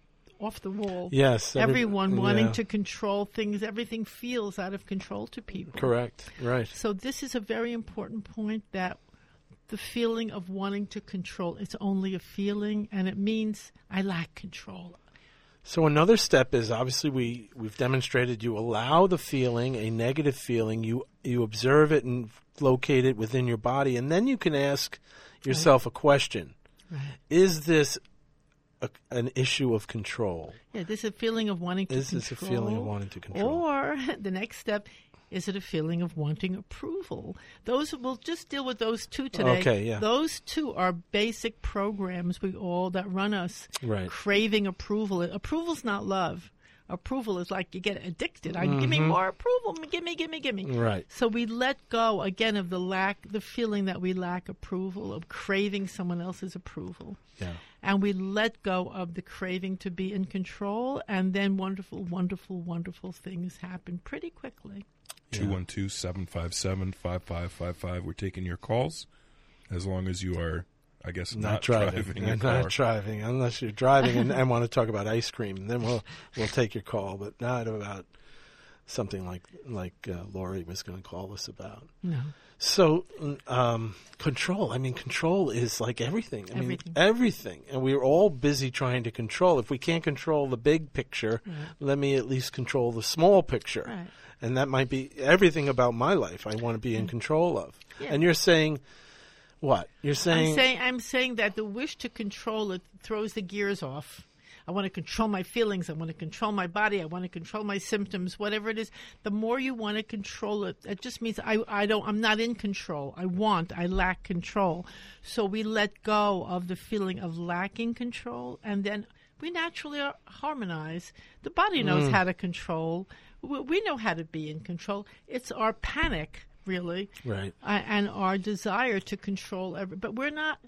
C: off the wall.
B: Yes. Every,
C: Everyone wanting
B: yeah.
C: to control things. Everything feels out of control to people.
B: Correct. Right.
C: So this is a very important point, that the feeling of wanting to control, it's only a feeling, and it means I lack control.
B: So another step is, obviously we, we've demonstrated you allow the feeling, a negative feeling, you you observe it and locate it within your body, and then you can ask yourself right. a question. Right. Is this a, an issue of control?
C: Yeah, this is a feeling of wanting to
B: is
C: control.
B: Is this a feeling of wanting to control?
C: Or the next step, is it a feeling of wanting approval? Those we'll just deal with those two today.
B: Okay, yeah.
C: Those two are basic programs we all that run us.
B: Right.
C: Craving approval. Approval's not love. Approval is like you get addicted. I, mm-hmm. Give me more approval. Give me, give me, give me.
B: Right.
C: So we let go again of the lack, the feeling that we lack approval, of craving someone else's approval.
B: Yeah.
C: And we let go of the craving to be in control, and then wonderful, wonderful, wonderful things happen pretty quickly.
D: two one two, seven five seven, five five five five. We're taking your calls as long as you are, I guess, not,
B: not driving.
D: driving
B: your
D: not
B: car. driving. Unless you're driving and, and want to talk about ice cream. Then we'll we'll take your call, but not about something like, like uh, Lori was going to call us about.
C: No.
B: So, um, control. I mean, control is like everything. I
C: everything.
B: mean, everything. And we're all busy trying to control. If we can't control the big picture, right. let me at least control the small picture.
C: Right.
B: And that might be everything about my life I want to be in control of. Yeah. And you're saying, what? You're saying...
C: I'm saying I'm saying that the wish to control it throws the gears off. I want to control my feelings. I want to control my body. I want to control my symptoms, whatever it is. The more you want to control it, it just means I, I don't, I'm not in control. I want, I lack control. So we let go of the feeling of lacking control, and then we naturally are, harmonize. The body knows mm. how to control. We, we know how to be in control. It's our panic, really,
B: right,
C: uh, and our desire to control every. But we're not.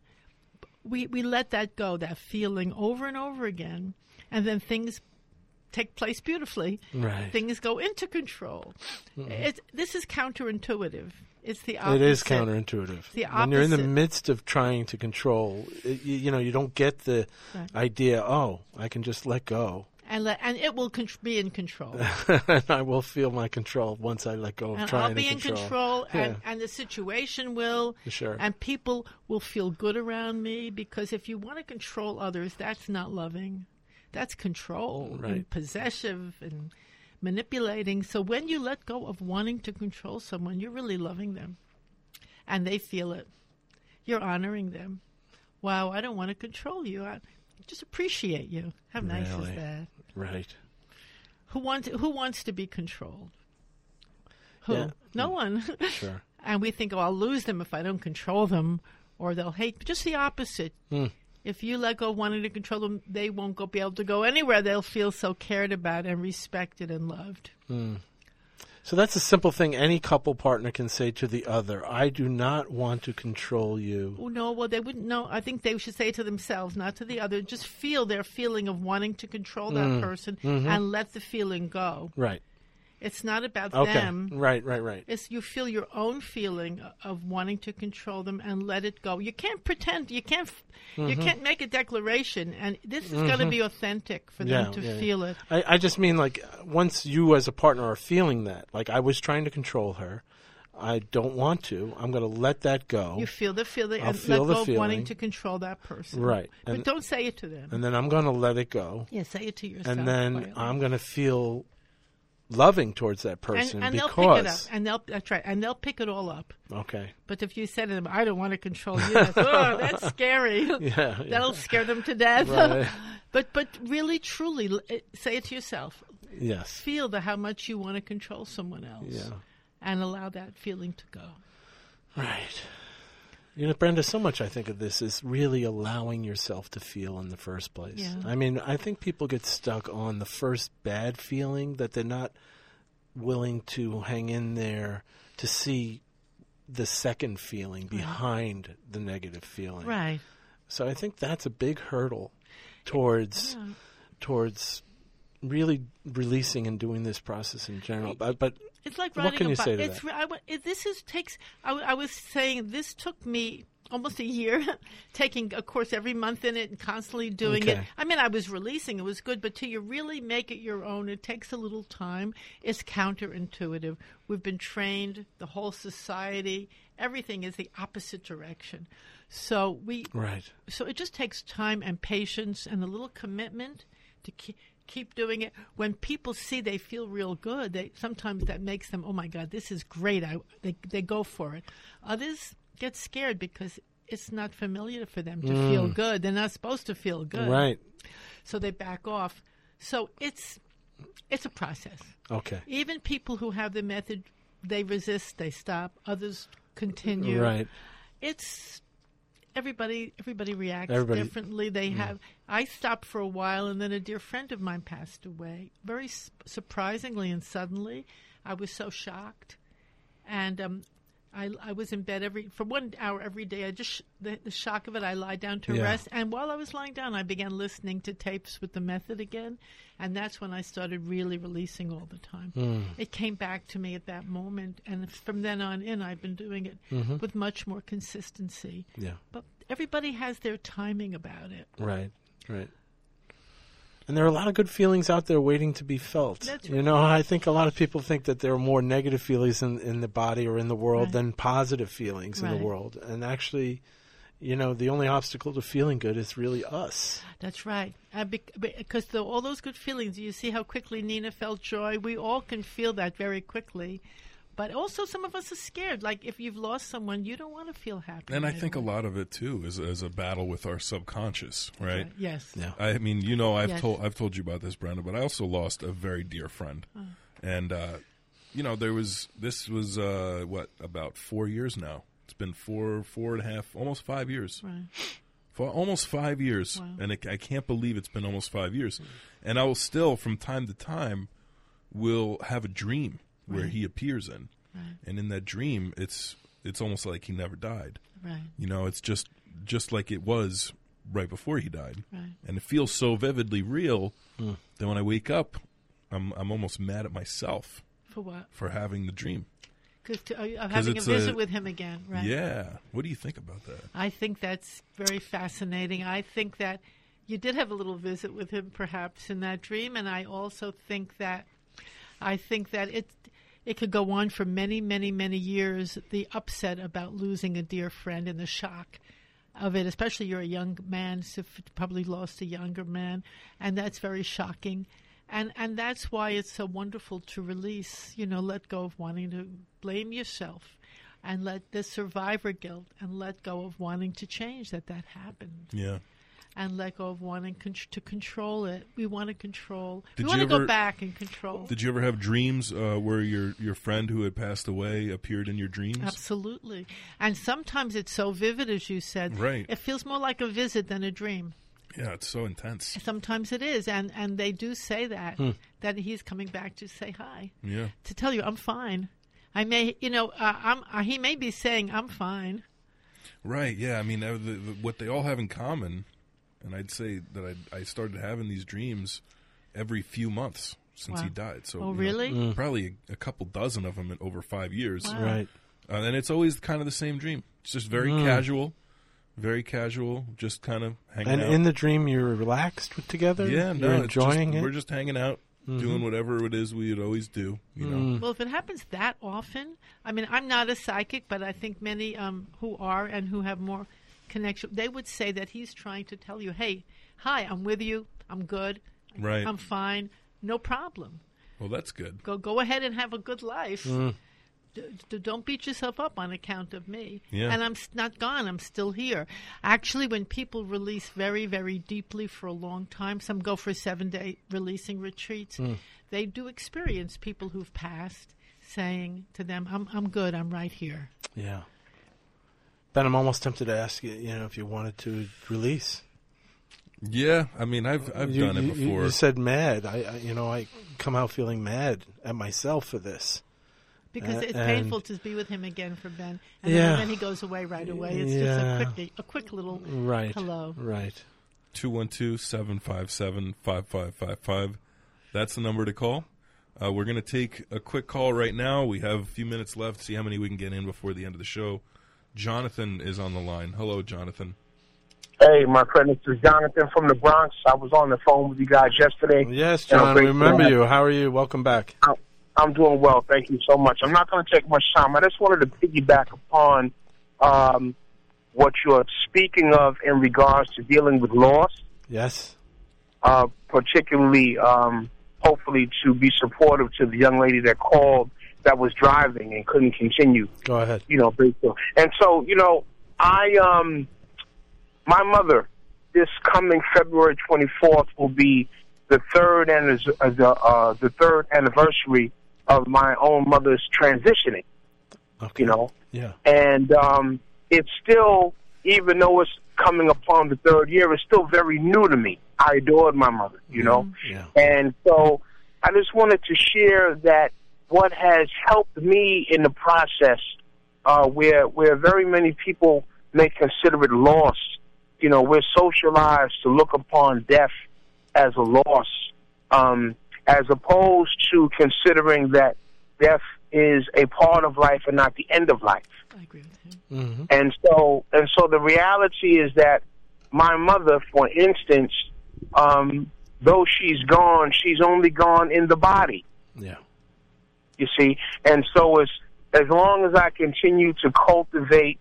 C: We we let that go, that feeling, over and over again, and then things take place beautifully.
B: Right.
C: Things go into control. Mm-hmm. It's, this is counterintuitive. It's the
B: It
C: opposite.
B: is counterintuitive.
C: It's the opposite.
B: When you're in the midst of trying to control, it, you, you know, you don't get the right. idea, oh, I can just let go.
C: And, let, and it will con- be in control.
B: And I will feel my control once I let go of
C: and
B: trying
C: I'll be
B: to
C: in
B: control.
C: control,
B: yeah.
C: and, and the situation will.
B: Sure.
C: And people will feel good around me, because if you want to control others, that's not loving. That's control,
B: right.
C: and possessive and manipulating. So when you let go of wanting to control someone, you're really loving them. And they feel it. You're honoring them. Wow, I don't want to control you. I just appreciate you. How nice
B: really?
C: is that?
B: Right.
C: Who wants who wants to be controlled? Who?
B: Yeah.
C: No one.
B: Sure.
C: And we think, oh, I'll lose them if I don't control them, or they'll hate. But just the opposite.
B: Mm.
C: If you let go of wanting to control them, they won't go be able to go anywhere. They'll feel so cared about and respected and loved.
B: Mm. So that's a simple thing any couple partner can say to the other. I do not want to control you.
C: Oh, no, well, they wouldn't know. I think they should say it to themselves, not to the other. Just feel their feeling of wanting to control that
B: mm.
C: person
B: mm-hmm.
C: and let the feeling go.
B: Right.
C: It's not about
B: okay.
C: them.
B: Right, right, right.
C: It's you feel your own feeling of wanting to control them and let it go. You can't pretend. You can't. Mm-hmm. You can't make a declaration, and this is mm-hmm. going to be authentic for them
B: yeah,
C: to
B: yeah,
C: feel
B: yeah.
C: it.
B: I, I just mean, like, once you as a partner are feeling that, like I was trying to control her, I don't want to. I'm going to let that go.
C: You feel the feeling
B: I'll
C: and
B: feel
C: let
B: the
C: go of
B: feeling.
C: wanting to control that person.
B: Right.
C: But
B: and,
C: don't say it to them.
B: And then I'm going to let it go.
C: Yeah, say it to yourself.
B: And then
C: quietly.
B: I'm going to feel loving towards that person
C: and, and
B: because
C: they'll pick it up, and they'll that's right, and they'll pick it all up.
B: Okay.
C: But if you say to them, "I don't want to control you," that's, oh, that's scary.
B: Yeah, yeah.
C: That'll scare them to death.
B: Right.
C: but but really, truly, say it to yourself.
B: Yes.
C: Feel the how much you want to control someone else.
B: Yeah.
C: And allow that feeling to go.
B: Right. You know, Brenda, so much I think of this is really allowing yourself to feel in the first place.
C: Yeah.
B: I mean, I think people get stuck on the first bad feeling that they're not willing to hang in there to see the second feeling behind the negative feeling.
C: Right.
B: So I think that's a big hurdle towards
C: Yeah.
B: towards really releasing and doing this process in general. But, but
C: It's like
B: what
C: riding
B: can
C: a
B: you
C: bike.
B: say to
C: It's
B: that?
C: re- I w- it, this is takes. I, w- I was saying this took me almost a year, taking a course every month in it and constantly doing it.
B: Okay.
C: I mean, I was releasing; it was good, but till you really make it your own, it takes a little time. It's counterintuitive. We've been trained; the whole society, everything is the opposite direction. So we,
B: Right.
C: so it just takes time and patience and a little commitment to keep. Keep doing it. When people see they feel real good, they sometimes that makes them, oh my God, this is great. I they they go for it. Others get scared because it's not familiar for them to feel good. They're not supposed to feel good,
B: Right.
C: so they back off. So it's it's a process.
B: Okay.
C: Even people who have the method, they resist, they stop. Others continue.
B: Right.
C: It's everybody. Everybody reacts
B: Everybody-
C: differently. They have. I stopped for a while, and then a dear friend of mine passed away. Very s- surprisingly and suddenly, I was so shocked, and um, I, I was in bed every for one hour every day. I just sh- the, the shock of it. I lie down to
B: Yeah.
C: rest, and while I was lying down, I began listening to tapes with the method again, and that's when I started really releasing all the time.
B: Hmm.
C: It came back to me at that moment, and from then on in, I've been doing it
B: Mm-hmm.
C: with much more consistency.
B: Yeah.
C: But everybody has their timing about it.
B: Right. Right. And there are a lot of good feelings out there waiting to be felt.
C: That's
B: You know, I think a lot of people think that there are more negative feelings in, in the body or in the world
C: Right.
B: than positive feelings in
C: Right.
B: the world. And actually, you know, the only obstacle to feeling good is really us.
C: That's right. Uh, bec- because the, all those good feelings, you see how quickly Nina felt joy. We all can feel that very quickly. But also some of us are scared. Like if you've lost someone, you don't want to feel happy.
D: And I
C: right
D: think a
C: away.
D: lot of it too is is a battle with our subconscious, right?
C: Yes.
B: Yeah.
D: I mean, you know, I've
C: Yes.
D: told I've told you about this, Brenda, but I also lost a very dear friend,
C: Oh.
D: and uh, you know, there was this was uh, what about four years now. It's been four, four and a half, almost five years.
C: Right.
D: For almost five years,
C: Wow.
D: and it, I can't believe it's been almost five years. And I will still, from time to time, will have a dream where
C: Right.
D: he appears in,
C: Right.
D: and in that dream, it's it's almost like he never died.
C: Right.
D: You know, it's just just like it was right before he died,
C: Right.
D: and it feels so vividly real
B: Hmm.
D: that when I wake up, I'm I'm almost mad at myself
C: For what?
D: for having the dream.
C: Because I'm having a
D: it's
C: visit
D: a-
C: with him again. Right.
D: Yeah, what do you think about that?
C: I think that's very fascinating. I think that you did have a little visit with him, perhaps, in that dream, and I also think that I think that it it could go on for many, many, many years. The upset about losing a dear friend and the shock of it, especially you're a young man, so f- probably lost a younger man, and that's very shocking. And and that's why it's so wonderful to release, you know, let go of wanting to blame yourself and let the survivor guilt and let go of wanting to change that that happened
D: Yeah.
C: and let go of wanting con- to control it. We want to control.
D: Did
C: we want
D: you
C: to
D: ever-
C: go back and control.
D: Did you ever have dreams uh, where your your friend who had passed away appeared in your dreams?
C: Absolutely. And sometimes it's so vivid, as you said.
D: Right.
C: It feels more like a visit than a dream.
D: Yeah, it's so intense.
C: Sometimes it is, and, and they do say that,
B: Hmm.
C: that he's coming back to say hi,
D: Yeah.
C: to tell you, I'm fine. I may, you know, uh, I'm, uh, he may be saying, I'm fine.
D: Right. Yeah. I mean, uh, the, the, what they all have in common, and I'd say that I, I started having these dreams every few months since
C: Wow.
D: he died. So,
C: Oh,
D: you know,
C: really?
D: probably a, a couple dozen of them in over five years.
C: Wow.
B: Right.
D: Uh, and it's always kind of the same dream. It's just very
B: Mm.
D: casual, very casual, just kind of hanging
B: And
D: out.
B: in the dream, you're relaxed with together?
D: yeah, no,
B: You're
D: it's
B: enjoying
D: just,
B: it?
D: We're just hanging out, doing whatever it is we'd always do. You know.
B: Mm.
C: Well, if it happens that often, I mean, I'm not a psychic, but I think many um, who are and who have more connection, they would say that he's trying to tell you, hey, hi, I'm with you, I'm good,
D: Right.
C: I'm fine, no problem.
D: Well, that's good.
C: Go go ahead and have a good life.
B: Mm.
C: D- d- don't beat yourself up on account of me.
D: Yeah.
C: And I'm s- not gone. I'm still here. Actually, when people release very, very deeply for a long time, some go for seven-day releasing retreats,
B: Mm.
C: they do experience people who've passed saying to them, I'm, I'm good. I'm right here.
B: Yeah. Ben, I'm almost tempted to ask you, you know, if you wanted to release.
D: Yeah, I mean, I've I've
B: you,
D: done it
B: you-
D: before.
B: You said mad. I, I, you know, I come out feeling mad at myself for this.
C: Because
B: Uh,
C: it's
B: and-
C: painful to be with him again for Ben. And
B: Yeah.
C: then he goes away right away. It's
B: Yeah.
C: just a quick, a quick little
B: Right.
C: hello.
B: Right.
D: two one two, seven five seven, five five five five. That's the number to call. Uh, we're going to take a quick call right now. We have a few minutes left. See how many we can get in before the end of the show. Jonathan is on the line. Hello, Jonathan.
H: Hey, my friend, this is Jonathan from the Bronx. I was on the phone with you guys yesterday.
B: Yes,
H: And I'm
B: John, we
H: grateful
B: remember
H: to have-
B: you. How are you? Welcome back.
H: I'm, I'm doing well. Thank you so much. I'm not going to take much time. I just wanted to piggyback upon um, what you're speaking of in regards to dealing with loss,
B: Yes.
H: uh, particularly, um, hopefully, to be supportive to the young lady that called that was driving and couldn't continue.
B: Go ahead.
H: You know, based on- and so, you know, I, um, my mother, this coming February twenty-fourth will be the third and uh, the uh, the third anniversary of my own mother's transitioning.
B: Okay.
H: You know,
B: Yeah.
H: and um, it's still, even though it's coming upon the third year, it's still very new to me. I adored my mother, you know,
B: Yeah.
H: and so I just wanted to share that what has helped me in the process, uh, where where very many people may consider it loss. You know, we're socialized to look upon death as a loss, um, as opposed to considering that death is a part of life and not the end of life.
C: I agree with him.
B: Mm-hmm.
H: And so, and so the reality is that my mother, for instance, um, though she's gone, she's only gone in the body.
B: Yeah.
H: You see, and so as as long as I continue to cultivate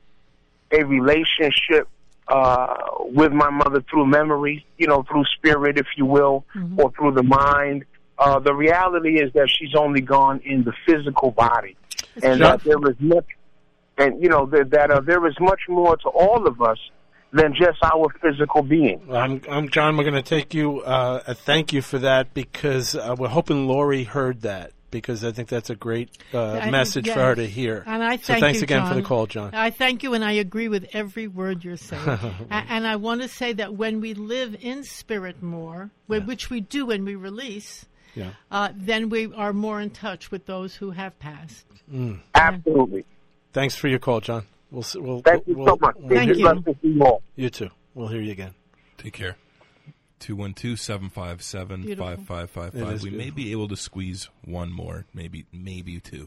H: a relationship uh, with my mother through memory, you know, through spirit, if you will,
C: Mm-hmm.
H: or through the mind, uh, the reality is that she's only gone in the physical body, and that there is much, and you know that, that uh, there is much more to all of us than just our physical being.
B: I'm, I'm John. We're going to take you. Uh, a thank you for that because uh, we're hoping Lori heard that because I think that's a great uh,
C: I-
B: message
C: yes.
B: for her to hear.
C: And I
B: so
C: thank
B: thanks
C: you,
B: again for
C: John.
B: the call, John.
C: I thank you, and I agree with every word you're saying. A- and I want to say that when we live in spirit more, wh- which we do when we release,
B: Yeah.
C: uh, then we are more in touch with those who have passed.
H: Absolutely.
B: Thanks for your call, John. We'll s- we'll
H: Thank
B: we'll,
H: you so much.
B: We'll
C: Thank
B: hear,
C: you.
H: Blessings to you all.
B: You too. We'll hear you again.
D: Take care. two one two, seven five seven, five five five
B: It
D: five.
B: is
D: We may
B: beautiful.
D: be able to squeeze one more, maybe maybe two.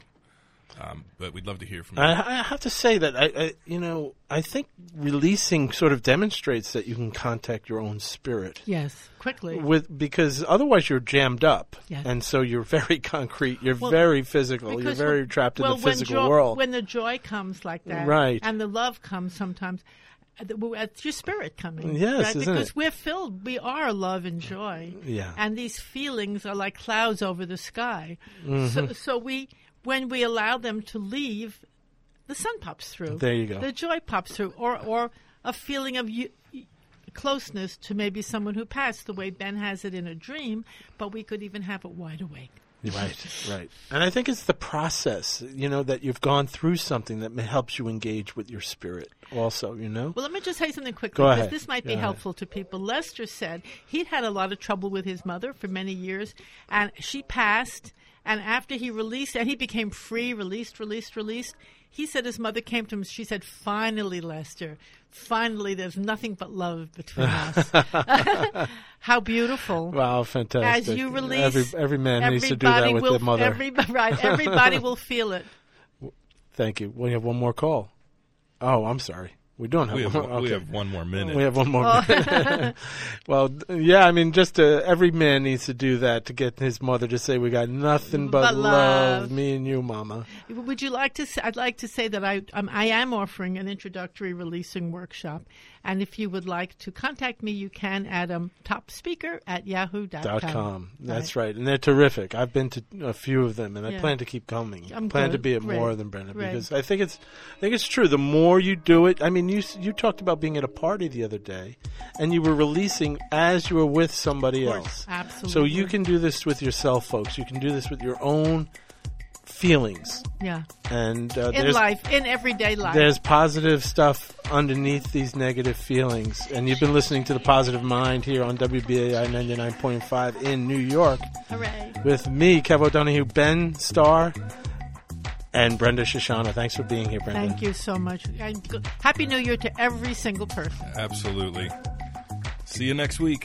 D: Um, but we'd love to hear from you.
B: I, I have to say that I, I, you know, I think releasing sort of demonstrates that you can contact your own spirit.
C: Yes, quickly.
B: With because otherwise you're jammed up,
C: Yes.
B: and so you're very concrete. You're
C: Well,
B: very physical. You're
C: Because
B: very
C: when-
B: trapped in
C: well,
B: the
C: when
B: physical
C: joy,
B: world.
C: When the joy comes like that,
B: Right.
C: and the love comes sometimes, uh, the- well, it's your spirit coming.
B: Yes,
C: right?
B: isn't
C: Because
B: it?
C: we're filled, we are love and joy.
B: Yeah.
C: And these feelings are like clouds over the sky.
B: Mm-hmm.
C: So, so we, when we allow them to leave, the sun pops through.
B: There you go.
C: The joy pops through, or or a feeling of you. Closeness to maybe someone who passed, the way Ben has it in a dream, but we could even have it wide awake.
B: Right, right. And I think it's the process, you know, that you've gone through something that may, helps you engage with your spirit also, you know?
C: Well, let me just say something quickly,
B: Go
C: because
B: ahead.
C: this might
B: Go
C: be
B: ahead.
C: helpful to people. Lester said he'd had a lot of trouble with his mother for many years, and she passed, and after he released, and he became free, released, released, released, he said his mother came to him, she said, finally, Lester, finally, there's nothing but love between us. How beautiful.
B: Wow, fantastic.
C: As you release,
B: Every, every man needs to do that
C: everybody
B: with
C: will,
B: their mother.
C: Every, right, everybody will feel it.
B: Thank you. We have one more call. Oh, I'm sorry. We don't have
D: we, have,
B: one.
D: we
B: Okay.
D: have one more minute.
B: We have one more. minute. Well, d- yeah, I mean, just uh, every man needs to do that to get his mother to say, "We got nothing but,
C: But
B: love.
C: love.
B: me and you, Mama."
C: Would you like to? Say, I'd like to say that I um, I am offering an introductory releasing workshop, and if you would like to contact me, you can at um, topspeaker at yahoo dot com.
B: Dot com. That's right. and they're terrific. I've been to a few of them, and I
C: Yeah.
B: plan to keep coming.
C: I'm
B: plan
C: good.
B: to be at
C: Great.
B: more of them, Brenda,
C: Great.
B: because I think it's, I think it's true. The more you do it, I mean, you s- you talked about being at a party the other day, and you were releasing as you were with somebody
C: Of course.
B: else.
C: Absolutely.
B: So you can do this with yourself, folks. You can do this with your own feelings.
C: Yeah.
B: And uh,
C: In
B: there's,
C: life, in everyday life.
B: there's positive stuff underneath these negative feelings. And you've been listening to The Positive Mind here on W B A I ninety-nine point five in New York.
C: Hooray.
B: With me, Kev O'Donohue, Ben Starr, and Brenda Shoshana. Thanks for being here, Brenda.
C: Thank you so much. And good- Happy New Year to every single person.
D: Absolutely. See you next week.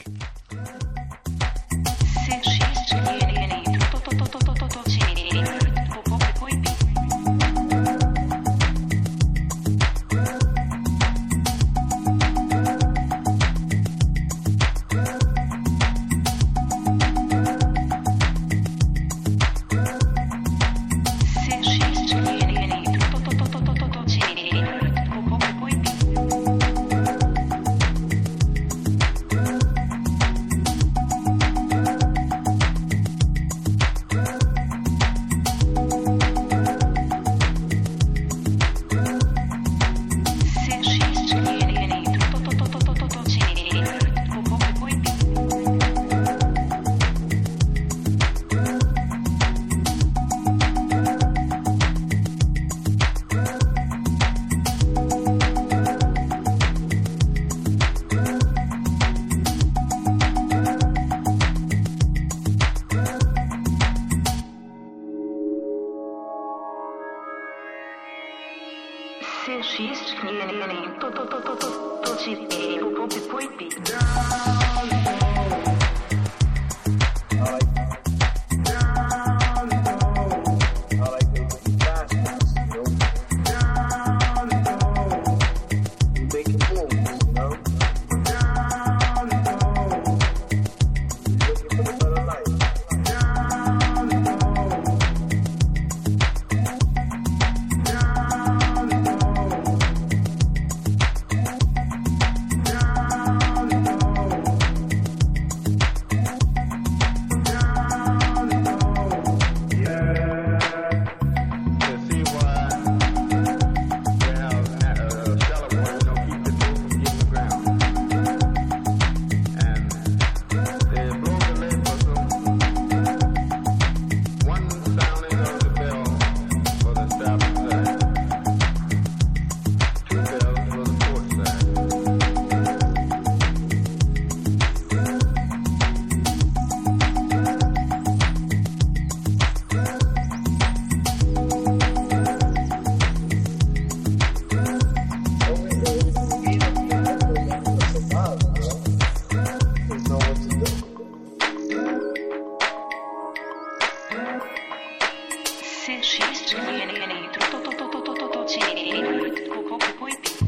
I: Sexista,